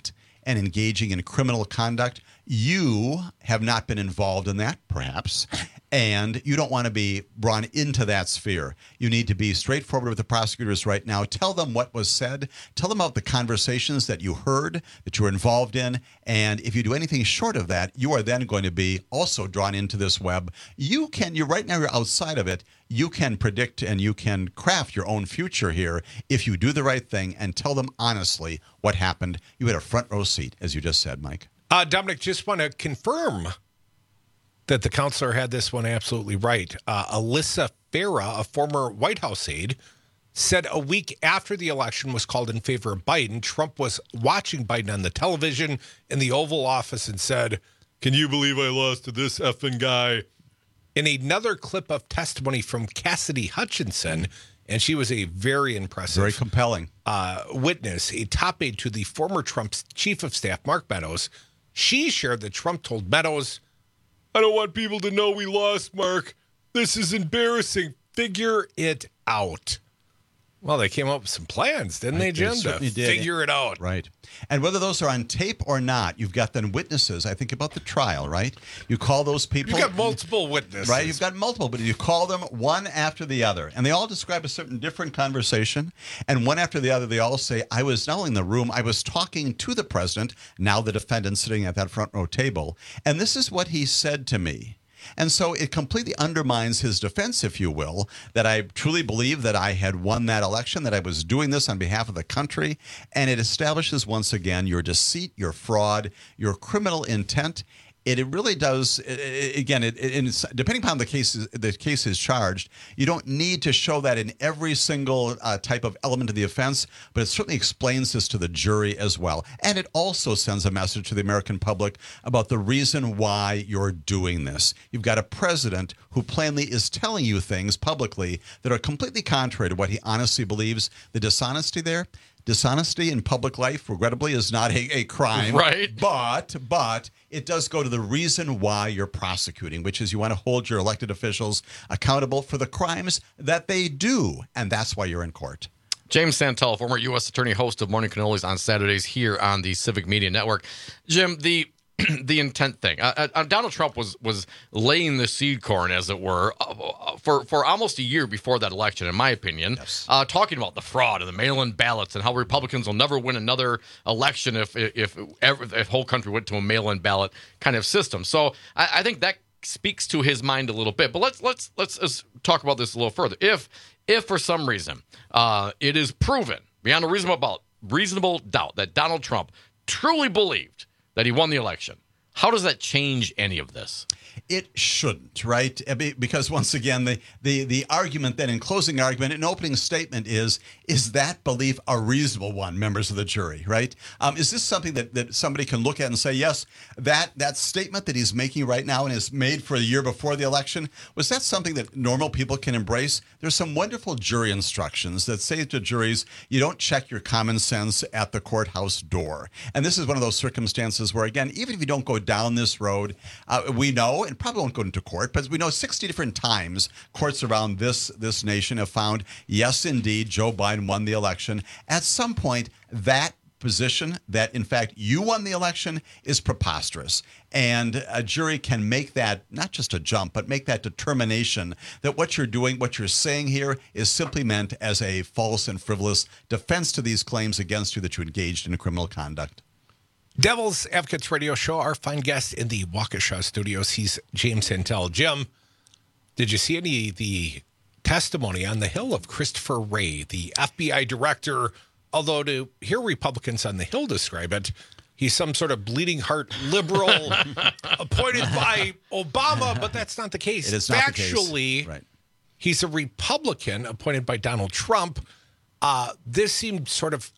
and engaging in criminal conduct. You have not been involved in that, perhaps, and you don't want to be brought into that sphere. You need to be straightforward with the prosecutors right now. Tell them what was said. Tell them about the conversations that you heard, that you were involved in, and if you do anything short of that, you are then going to be also drawn into this web. You can, you right now you're outside of it. You can predict and you can craft your own future here if you do the right thing and tell them honestly what happened. You had a front row seat, as you just said, Mike. Uh, Dominic, just want to confirm that the counselor had this one absolutely right. Uh, Alyssa Farah, a former White House aide, said a week after the election was called in favor of Biden, Trump was watching Biden on the television in the Oval Office and said, "Can you believe I lost to this effing guy?" In another clip of testimony from Cassidy Hutchinson, and she was a very impressive, very compelling uh, witness, a top aide to the former Trump's chief of staff, Mark Meadows. She shared that Trump told Meadows, "I don't want people to know we lost, Mark. This is embarrassing. Figure it out." Well, they came up with some plans, didn't they, Jim? They certainly to did. Figure it out. Right. And whether those are on tape or not, you've got then witnesses. I think about the trial, right? You call those people. You've got multiple witnesses. Right? You've got multiple, but you call them one after the other. And they all describe a certain different conversation. And one after the other, they all say, I was not only in the room, I was talking to the president, now the defendant sitting at that front row table. And this is what he said to me. And so it completely undermines his defense, if you will, that I truly believe that I had won that election, that I was doing this on behalf of the country. And it establishes once again your deceit, your fraud, your criminal intent. It, it really does. It, again, it, it, it's, depending upon the case, the case is charged, you don't need to show that in every single uh, type of element of the offense, but it certainly explains this to the jury as well. And it also sends a message to the American public about the reason why you're doing this. You've got a president who plainly is telling you things publicly that are completely contrary to what he honestly believes. The dishonesty there. Dishonesty in public life, regrettably, is not a, a crime. Right. But, but it does go to the reason why you're prosecuting, which is you want to hold your elected officials accountable for the crimes that they do. And that's why you're in court. James Santel, former U S attorney, host of Morning Cannolis on Saturdays here on the Civic Media Network. Jim, the the intent thing. Uh, uh, Donald Trump was was laying the seed corn, as it were, uh, for, for almost a year before that election, in my opinion, yes. uh, talking about the fraud and the mail-in ballots and how Republicans will never win another election if if if the whole country went to a mail-in ballot kind of system. So I, I think that speaks to his mind a little bit. But let's let's let's, let's talk about this a little further. If if for some reason uh, it is proven beyond a reasonable reasonable doubt that Donald Trump truly believed that he won the election, how does that change any of this? It shouldn't, right? Because once again, the, the, the argument then in closing argument, an opening statement is, is that belief a reasonable one, members of the jury, right? Um, is this something that, that somebody can look at and say, yes, that, that statement that he's making right now and is made for a year before the election, was that something that normal people can embrace? There's some wonderful jury instructions that say to juries, you don't check your common sense at the courthouse door. And this is one of those circumstances where, again, even if you don't go down this road, uh, we know, and probably won't go into court, but we know sixty different times courts around this this nation have found, yes, indeed, Joe Biden won the election. At some point, that position that, in fact, you won the election is preposterous. And a jury can make that, not just a jump, but make that determination that what you're doing, what you're saying here is simply meant as a false and frivolous defense to these claims against you that you engaged in criminal conduct. Devil's Advocates Radio Show, our fine guest in the Waukesha studios, he's James Santel. Jim, did you see any of the testimony on the Hill of Christopher Wray, the F B I director? Although to hear Republicans on the Hill describe it, he's some sort of bleeding heart liberal appointed by Obama, but that's not the case. It is not Factually, the case. Right. He's a Republican appointed by Donald Trump. Uh, this seemed sort of,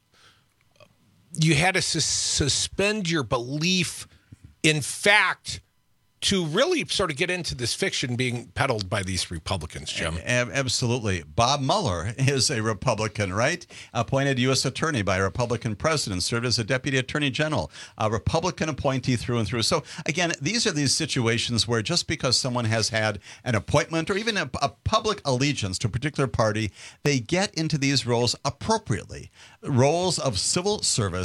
you had to sus- suspend your belief in fact to really sort of get into this fiction being peddled by these Republicans, Jim. A- absolutely. Bob Mueller is a Republican, right? Appointed U S attorney by a Republican president, served as a deputy attorney general, a Republican appointee through and through. So, again, these are these situations where just because someone has had an appointment or even a, a public allegiance to a particular party, they get into these roles appropriately, roles of civil service.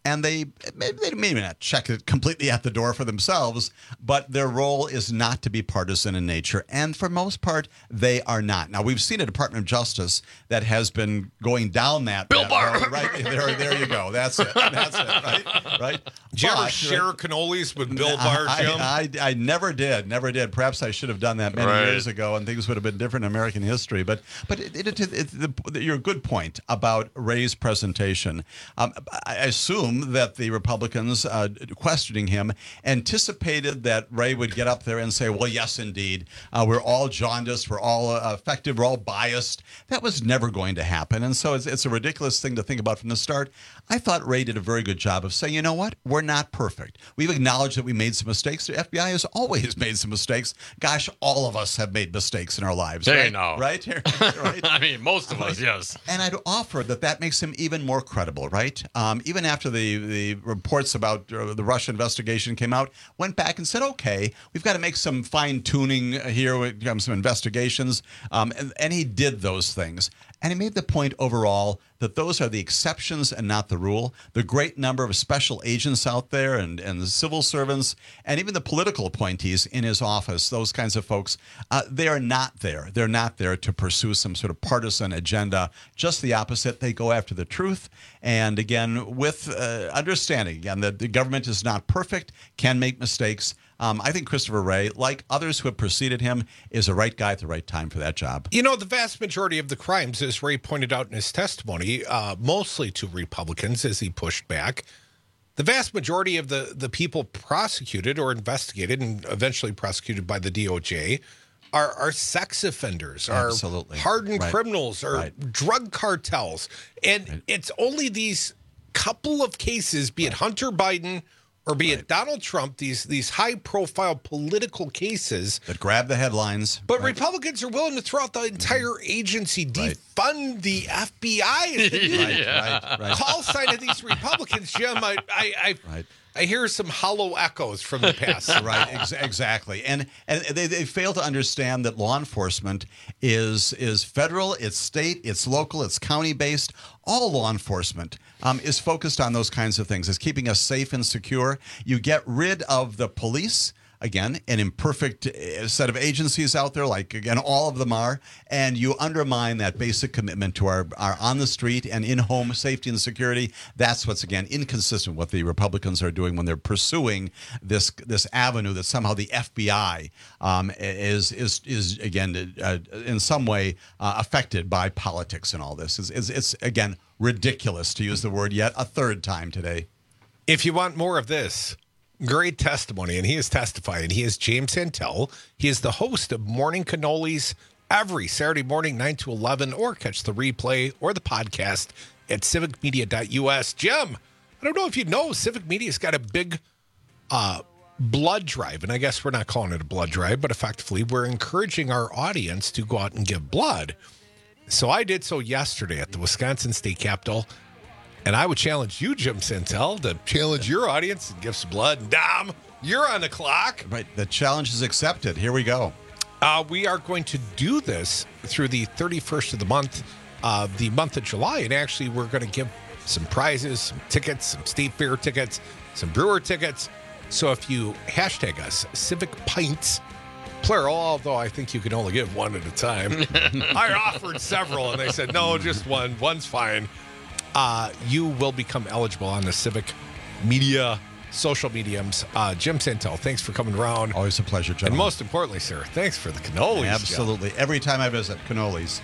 and they they may not check it completely at the door for themselves, but their role is not to be partisan in nature, and for most part, they are not. Now, we've seen a Department of Justice that has been going down that Bill that Barr, road, right there. There you go. That's it. That's it. Right. Right. Did you ever But, share right, cannolis with Bill Barr, Jim? I, I, I never did. Never did. Perhaps I should have done that many Right. years ago, and things would have been different in American history. But but it, it, it, it, the, your good point about Ray's presentation. Um, I assume that the Republicans uh, questioning him anticipated that Ray would get up there and say, "Well, yes, indeed, uh, we're all jaundiced, we're all uh, affected, we're all biased." That was never going to happen, and so it's, it's a ridiculous thing to think about from the start. I thought Ray did a very good job of saying, "You know what? We're not perfect. We've acknowledged that we made some mistakes. The F B I has always made some mistakes. Gosh, all of us have made mistakes in our lives." Hey, right? no. Right? right? I mean, most of us, yes. And I'd offer that that makes him even more credible, right? Um, even after the, the reports about uh, the Russia investigation came out, went back and said, okay, we've got to make some fine-tuning here, with um, some investigations. Um, and, and he did those things. And he made the point overall that those are the exceptions and not the rule. The great number of special agents out there and, and the civil servants and even the political appointees in his office, those kinds of folks, uh, they are not there. They're not there to pursue some sort of partisan agenda. Just the opposite. They go after the truth. And again, with uh, understanding, again, that the government is not perfect, can make mistakes. Um, I think Christopher Wray, like others who have preceded him, is the right guy at the right time for that job. You know, the vast majority of the crimes, as Ray pointed out in his testimony, uh, mostly to Republicans as he pushed back, the vast majority of the, the people prosecuted or investigated and eventually prosecuted by the D O J are, are sex offenders, are Absolutely. hardened Right. criminals, or Right. drug cartels. And Right. it's only these couple of cases, be it Hunter Biden or be it Donald Trump, these these high-profile political cases that grab the headlines. But right. Republicans are willing to throw out the entire agency, defund right. the F B I. As the right, yeah. right, right. Call sign of these Republicans, Jim. I, I, I, right. I hear some hollow echoes from the past. Right, ex- exactly. And and they, they fail to understand that law enforcement is is federal, it's state, it's local, it's county-based. All law enforcement um, is focused on those kinds of things. It's keeping us safe and secure. You get rid of the police. Again, an imperfect set of agencies out there, like, again, all of them are, and you undermine that basic commitment to our, our on-the-street and in-home safety and security. That's what's, again, inconsistent with what the Republicans are doing when they're pursuing this this avenue that somehow the F B I um, is, is, is again, uh, in some way uh, affected by politics and all this. It's, it's, it's, again, ridiculous, to use the word yet a third time today. If you want more of this, great testimony, and he is testifying. He is James Santel. He is the host of Morning Cannolis every Saturday morning, nine to eleven, or catch the replay or the podcast at civic media dot U S. Jim, I don't know if you know, Civic Media's got a big uh, blood drive, and I guess we're not calling it a blood drive, but effectively we're encouraging our audience to go out and give blood. So I did so yesterday at the Wisconsin State Capitol. And I would challenge you, Jim Santel, to challenge your audience and give some blood. And Dom, you're on the clock. Right. The challenge is accepted. Here we go. Uh, we are going to do this through the thirty-first of the month, uh, the month of July. And actually, we're going to give some prizes, some tickets, some state fair tickets, some brewer tickets. So if you hashtag us, Civic Pints, plural, although I think you can only give one at a time. I offered several, and they said, no, just one. One's fine. Uh, you will become eligible on the Civic Media social mediums. Uh, Jim Santel, thanks for coming around. Always a pleasure, gentlemen. And most importantly, sir, thanks for the cannolis. Absolutely. Jim. Every time I visit, cannolis.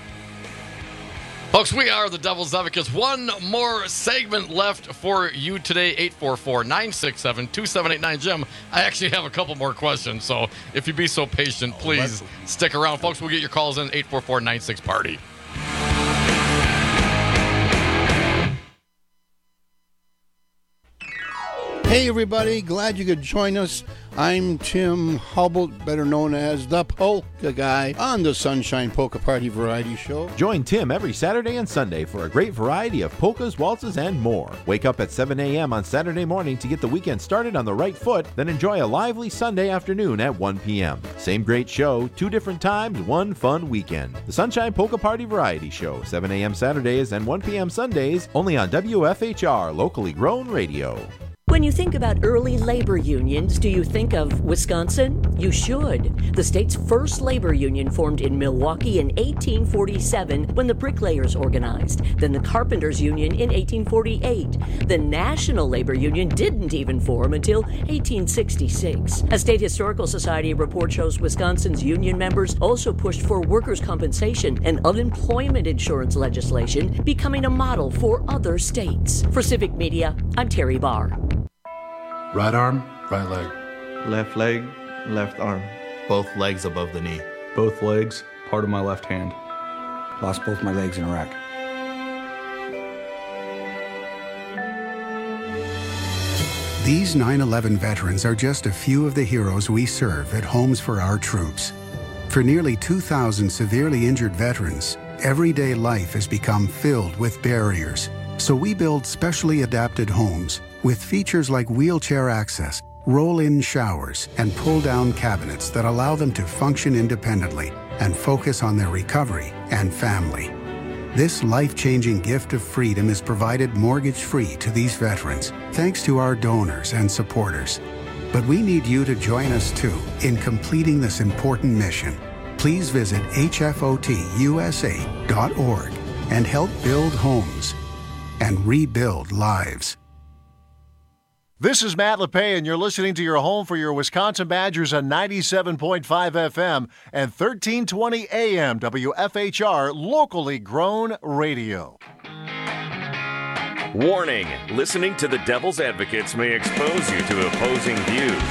Folks, we are the Devil's Advocates. One more segment left for you today, eight four four, nine six seven, two seven eight nine. Jim, I actually have a couple more questions, so if you'd be so patient, please oh, stick around. Folks, we'll get your calls in, eight four four, nine six, party. Hey everybody, glad you could join us. I'm Tim Hubble, better known as the Polka Guy, on the Sunshine Polka Party Variety Show. Join Tim every Saturday and Sunday for a great variety of polkas, waltzes, and more. Wake up at seven a.m. on Saturday morning to get the weekend started on the right foot, then enjoy a lively Sunday afternoon at one p.m. Same great show, two different times, one fun weekend. The Sunshine Polka Party Variety Show, seven a.m. Saturdays and one p.m. Sundays, only on W F H R, locally grown radio. When you think about early labor unions, do you think of Wisconsin? You should. The state's first labor union formed in Milwaukee in eighteen forty-seven when the bricklayers organized. Then the carpenters union in eighteen forty-eight. The National Labor Union didn't even form until eighteen sixty-six. A State Historical Society report shows Wisconsin's union members also pushed for workers' compensation and unemployment insurance legislation, becoming a model for other states. For Civic Media, I'm Terry Barr. Right arm, right leg. Left leg, left arm. Both legs above the knee. Both legs, part of my left hand. Lost both my legs in Iraq. These nine eleven veterans are just a few of the heroes we serve at Homes for Our Troops. For nearly two thousand severely injured veterans, everyday life has become filled with barriers. So we build specially adapted homes with features like wheelchair access, roll-in showers, and pull-down cabinets that allow them to function independently and focus on their recovery and family. This life-changing gift of freedom is provided mortgage-free to these veterans, thanks to our donors and supporters. But we need you to join us too in completing this important mission. Please visit H F O T U S A dot org and help build homes and rebuild lives. This is Matt LePay, and you're listening to your home for your Wisconsin Badgers on ninety-seven point five F M and thirteen twenty A M W F H R, locally grown radio. Warning, listening to the Devil's Advocates may expose you to opposing views.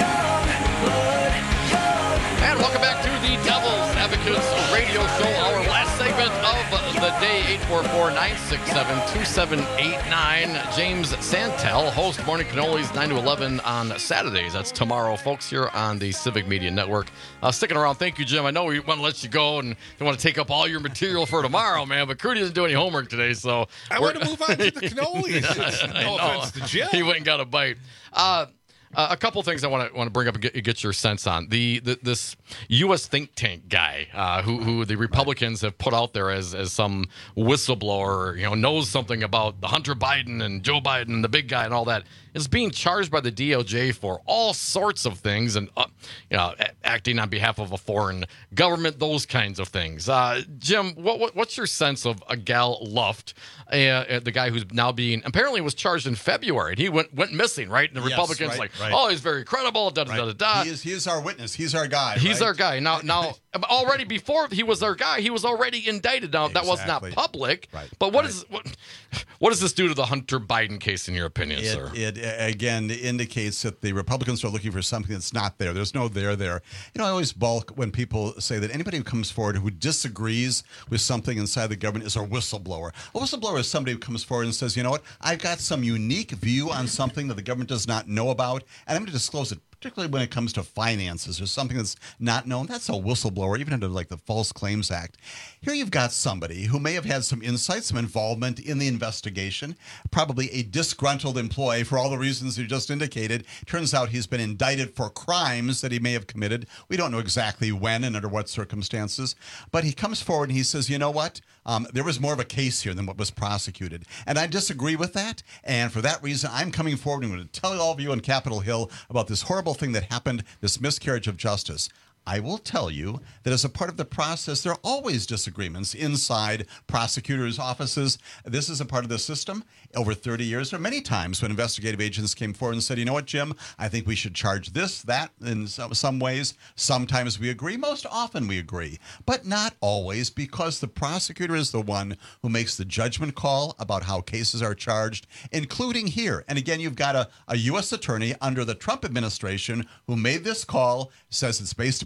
And welcome back to the Devil's Advocates radio show, our last segment of the day, eight four four, nine six seven, two seven eight nine. James Santel, host Morning Cannolis nine to eleven on Saturdays. That's tomorrow, folks, here on the Civic Media Network. Uh, sticking around, thank you, Jim. I know we want to let you go and don't want to take up all your material for tomorrow, man, but Crudy doesn't do any homework today, so... I want to move on to the cannolis. yeah, no offense to Jim. He went and got a bite. Uh... Uh, a couple of things I want to want to bring up and get, get your sense on. The, the this U S think tank guy uh, who who the Republicans have put out there as as some whistleblower, you know, knows something about the Hunter Biden and Joe Biden, the big guy, and all that, is being charged by the D O J for all sorts of things and uh, you know, acting on behalf of a foreign government, those kinds of things. Uh, Jim, what, what what's your sense of a Gal Luft, uh, the guy who's now being apparently was charged in February and he went went missing, right? And the Yes, Republicans right, like. right. Oh, he's very credible. Da, da, da, da, da. He is, he is our witness. He's our guy. He's right? our guy. Now, now, already before he was our guy, he was already indicted. Now, that was not Exactly. public. Right, But what right. is what, what does this do to the Hunter Biden case, in your opinion, It, sir? it uh, again indicates that the Republicans are looking for something that's not there. There's no there there. You know, I always balk when people say that anybody who comes forward who disagrees with something inside the government is a whistleblower. A whistleblower is somebody who comes forward and says, you know what, I've got some unique view on something that the government does not know about, and I'm going to disclose it. Particularly when it comes to finances or something that's not known, that's a whistleblower, even under like the False Claims Act. Here you've got somebody who may have had some insight, some involvement in the investigation, probably a disgruntled employee for all the reasons you just indicated. Turns out he's been indicted for crimes that he may have committed. We don't know exactly when and under what circumstances, but he comes forward and he says, you know what? Um, there was more of a case here than what was prosecuted. And I disagree with that. And for that reason, I'm coming forward and I'm going to tell all of you on Capitol Hill about this horrible thing that happened, this miscarriage of justice. I will tell you that as a part of the process, there are always disagreements inside prosecutors' offices. This is a part of the system. Over thirty years, there are many times when investigative agents came forward and said, you know what, Jim, I think we should charge this, that, in some, some ways. Sometimes we agree. Most often we agree. But not always, because the prosecutor is the one who makes the judgment call about how cases are charged, including here. And again, you've got a, a U S attorney under the Trump administration who made this call, says it's based upon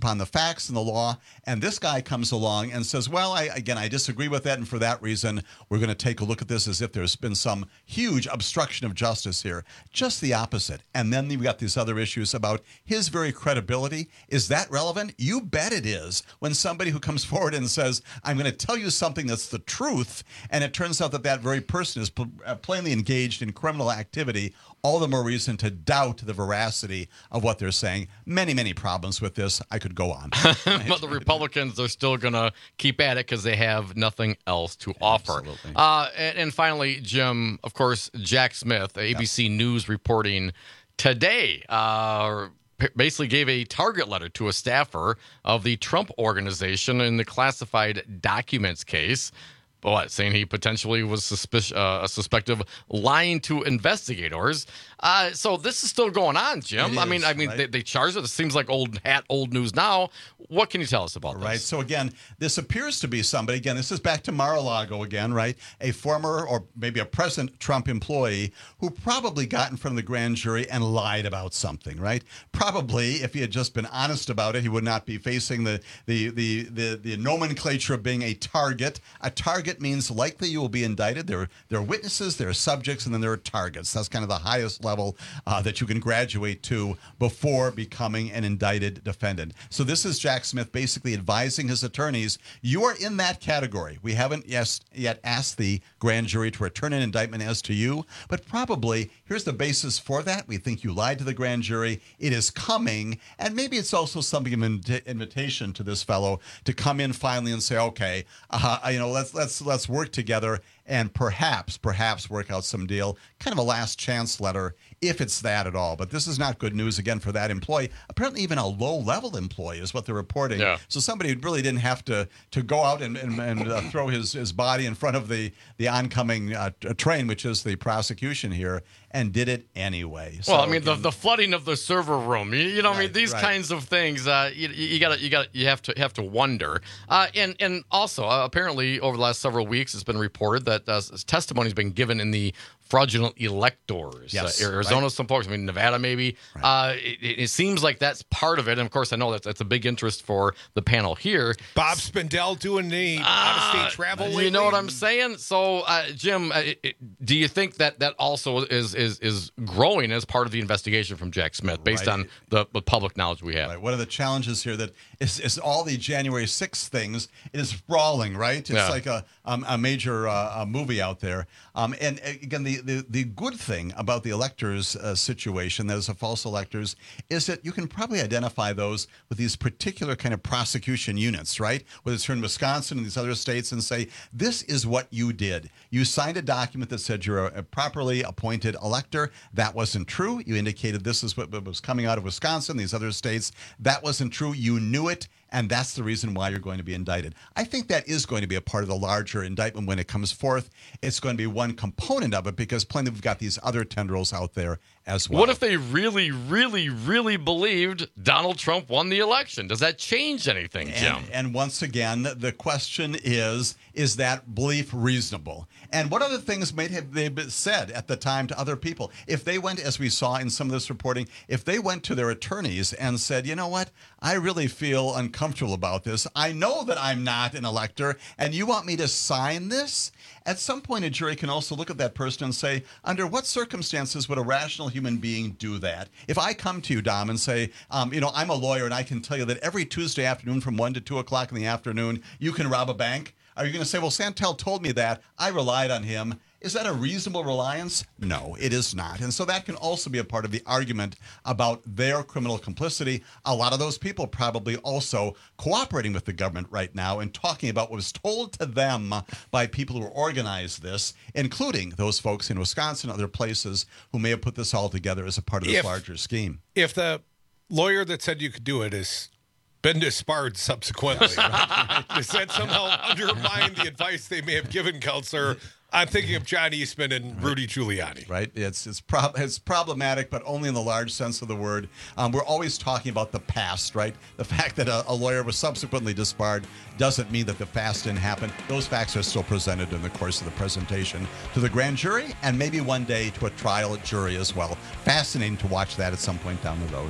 upon the facts and the law. And this guy comes along and says, well, I, again, I disagree with that. And for that reason, we're going to take a look at this as if there's been some huge obstruction of justice here. Just the opposite. And then we got these other issues about his very credibility. Is that relevant? You bet it is. When somebody who comes forward and says, I'm going to tell you something that's the truth, and it turns out that that very person is pl- plainly engaged in criminal activity, all the more reason to doubt the veracity of what they're saying. Many, many problems with this. I could go on. But the Republicans are still going to keep at it because they have nothing else to offer. Uh, and, and finally, Jim, of course, Jack Smith, A B C yep. News reporting today, uh, basically gave a target letter to a staffer of the Trump organization in the classified documents case. What, saying he potentially was suspicious, uh, suspected of lying to investigators. Uh, so this is still going on, Jim. It I is, mean, I mean, right? they, they charged it. It seems like old hat, old news now. What can you tell us about this? Right. So again, this appears to be somebody. Again, this is back to Mar-a-Lago again, right? A former or maybe a present Trump employee who probably got in front of the grand jury and lied about something, right? Probably, if he had just been honest about it, he would not be facing the the the the, the nomenclature of being a target. A target means likely you will be indicted. There, there are witnesses, there are subjects, and then there are targets. That's kind of the highest level uh, that you can graduate to before becoming an indicted defendant. So this is Jack Smith basically advising his attorneys, you are in that category. We haven't yes, yet asked the grand jury to return an indictment as to you, but probably here's the basis for that. We think you lied to the grand jury. It is coming, and maybe it's also something of an invitation to this fellow to come in finally and say, okay, uh, you know, let's let's let's work together and perhaps, perhaps work out some deal, kind of a last chance letter, if it's that at all. But this is not good news, again, for that employee. Apparently even a low-level employee is what they're reporting. Yeah. So somebody really didn't have to to go out and, and, and uh, throw his, his body in front of the, the oncoming uh, train, which is the prosecution here, and did it anyway. So, well, I mean, the, the flooding of the server room, you, you know, right, I mean, these right. kinds of things, uh, you, you got to, you got, you have to, have to wonder. Uh, and and also, uh, apparently, over the last several weeks, it's been reported that uh, testimony has been given in the fraudulent electors. Yes, uh, Arizona, right. some folks, I mean, Nevada, maybe. Right. Uh, it, it seems like that's part of it. And of course, I know that that's a big interest for the panel here. Bob Spindell doing the uh, out-of-state travel. You lately? know what I'm saying? So, uh, Jim, uh, it, it, do you think that that also is is is growing as part of the investigation from Jack Smith, based Right. on the, the public knowledge we have? Right. One of the challenges here that is, is all the January sixth things. It is sprawling, right? It's Yeah. like a um, a major uh, a movie out there. Um, and uh, again, the, the the good thing about the electors uh, situation, that is, a false electors, is that you can probably identify those with these particular kind of prosecution units, right? Whether it's here in Wisconsin and these other states, and say, this is what you did. You signed a document that said you're a, a properly appointed elector. That wasn't true. You indicated this is what was coming out of Wisconsin, these other states. That wasn't true. You knew it. And that's the reason why you're going to be indicted. I think that is going to be a part of the larger indictment when it comes forth. It's going to be one component of it because plainly we've got these other tendrils out there as well. What if they really, really, really believed Donald Trump won the election? Does that change anything, Jim? And, and once again, the question is, is that belief reasonable? And what other things might have they been said at the time to other people? If they went, as we saw in some of this reporting, if they went to their attorneys and said, you know what, I really feel uncomfortable about this. I know that I'm not an elector, and you want me to sign this? At some point, a jury can also look at that person and say, under what circumstances would a rational human being do that? If I come to you, Dom, and say, um, you know, I'm a lawyer, and I can tell you that every Tuesday afternoon from one to two o'clock in the afternoon, you can rob a bank. Are you going to say, well, Santel told me that. I relied on him. Is that a reasonable reliance? No, it is not. And so that can also be a part of the argument about their criminal complicity. A lot of those people probably also cooperating with the government right now and talking about what was told to them by people who organized this, including those folks in Wisconsin and other places who may have put this all together as a part of this If- larger scheme. If the lawyer that said you could do it is been disbarred subsequently, right? Does that somehow undermine the advice they may have given, Counselor? I'm thinking of John Eastman and Rudy Giuliani. Right. It's it's, prob- it's problematic, but only in the large sense of the word. Um, we're always talking about the past, right? The fact that a, a lawyer was subsequently disbarred doesn't mean that the past didn't happen. Those facts are still presented in the course of the presentation to the grand jury and maybe one day to a trial jury as well. Fascinating to watch that at some point down the road.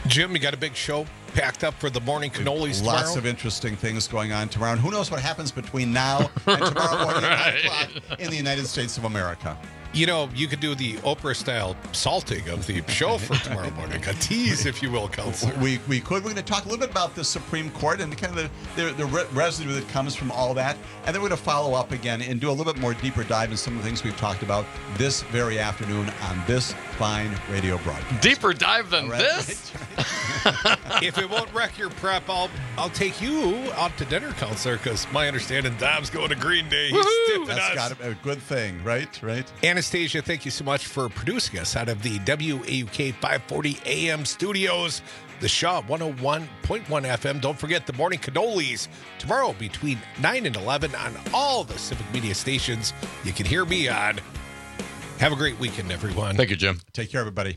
Jim, you got a big show packed up for the morning cannolis Lots tomorrow? of interesting things going on tomorrow. And who knows what happens between now and tomorrow morning at nine o'clock in the United States of America. You know, you could do the Oprah-style salting of the show for tomorrow morning. A tease, if you will, Counselor. We, we could. We're going to talk a little bit about the Supreme Court and kind of the, the, the re- residue that comes from all that. And then we're going to follow up again and do a little bit more deeper dive in some of the things we've talked about this very afternoon on this fine radio broadcast. Deeper dive than Right, this? If it won't wreck your prep, I'll I'll take you out to dinner, Counselor, because my understanding Dom's going to Green Day. He's stiffing That's us. got to be a good thing, right? Right. Anastasia, thank you so much for producing us out of the W A U K five forty A M studios. The Shaw one oh one point one F M. Don't forget the morning cannolis tomorrow between nine and eleven on all the Civic Media stations you can hear me on. Have a great weekend, everyone. Thank you, Jim. Take care, everybody.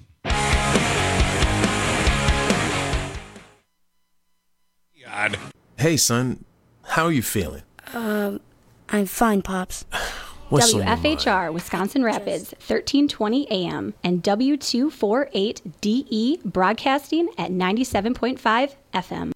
God. Hey, son. How are you feeling? Um, I'm fine, Pops. What's on your W F H R, Wisconsin Rapids, thirteen twenty A M, and W two forty-eight D E broadcasting at ninety-seven point five F M.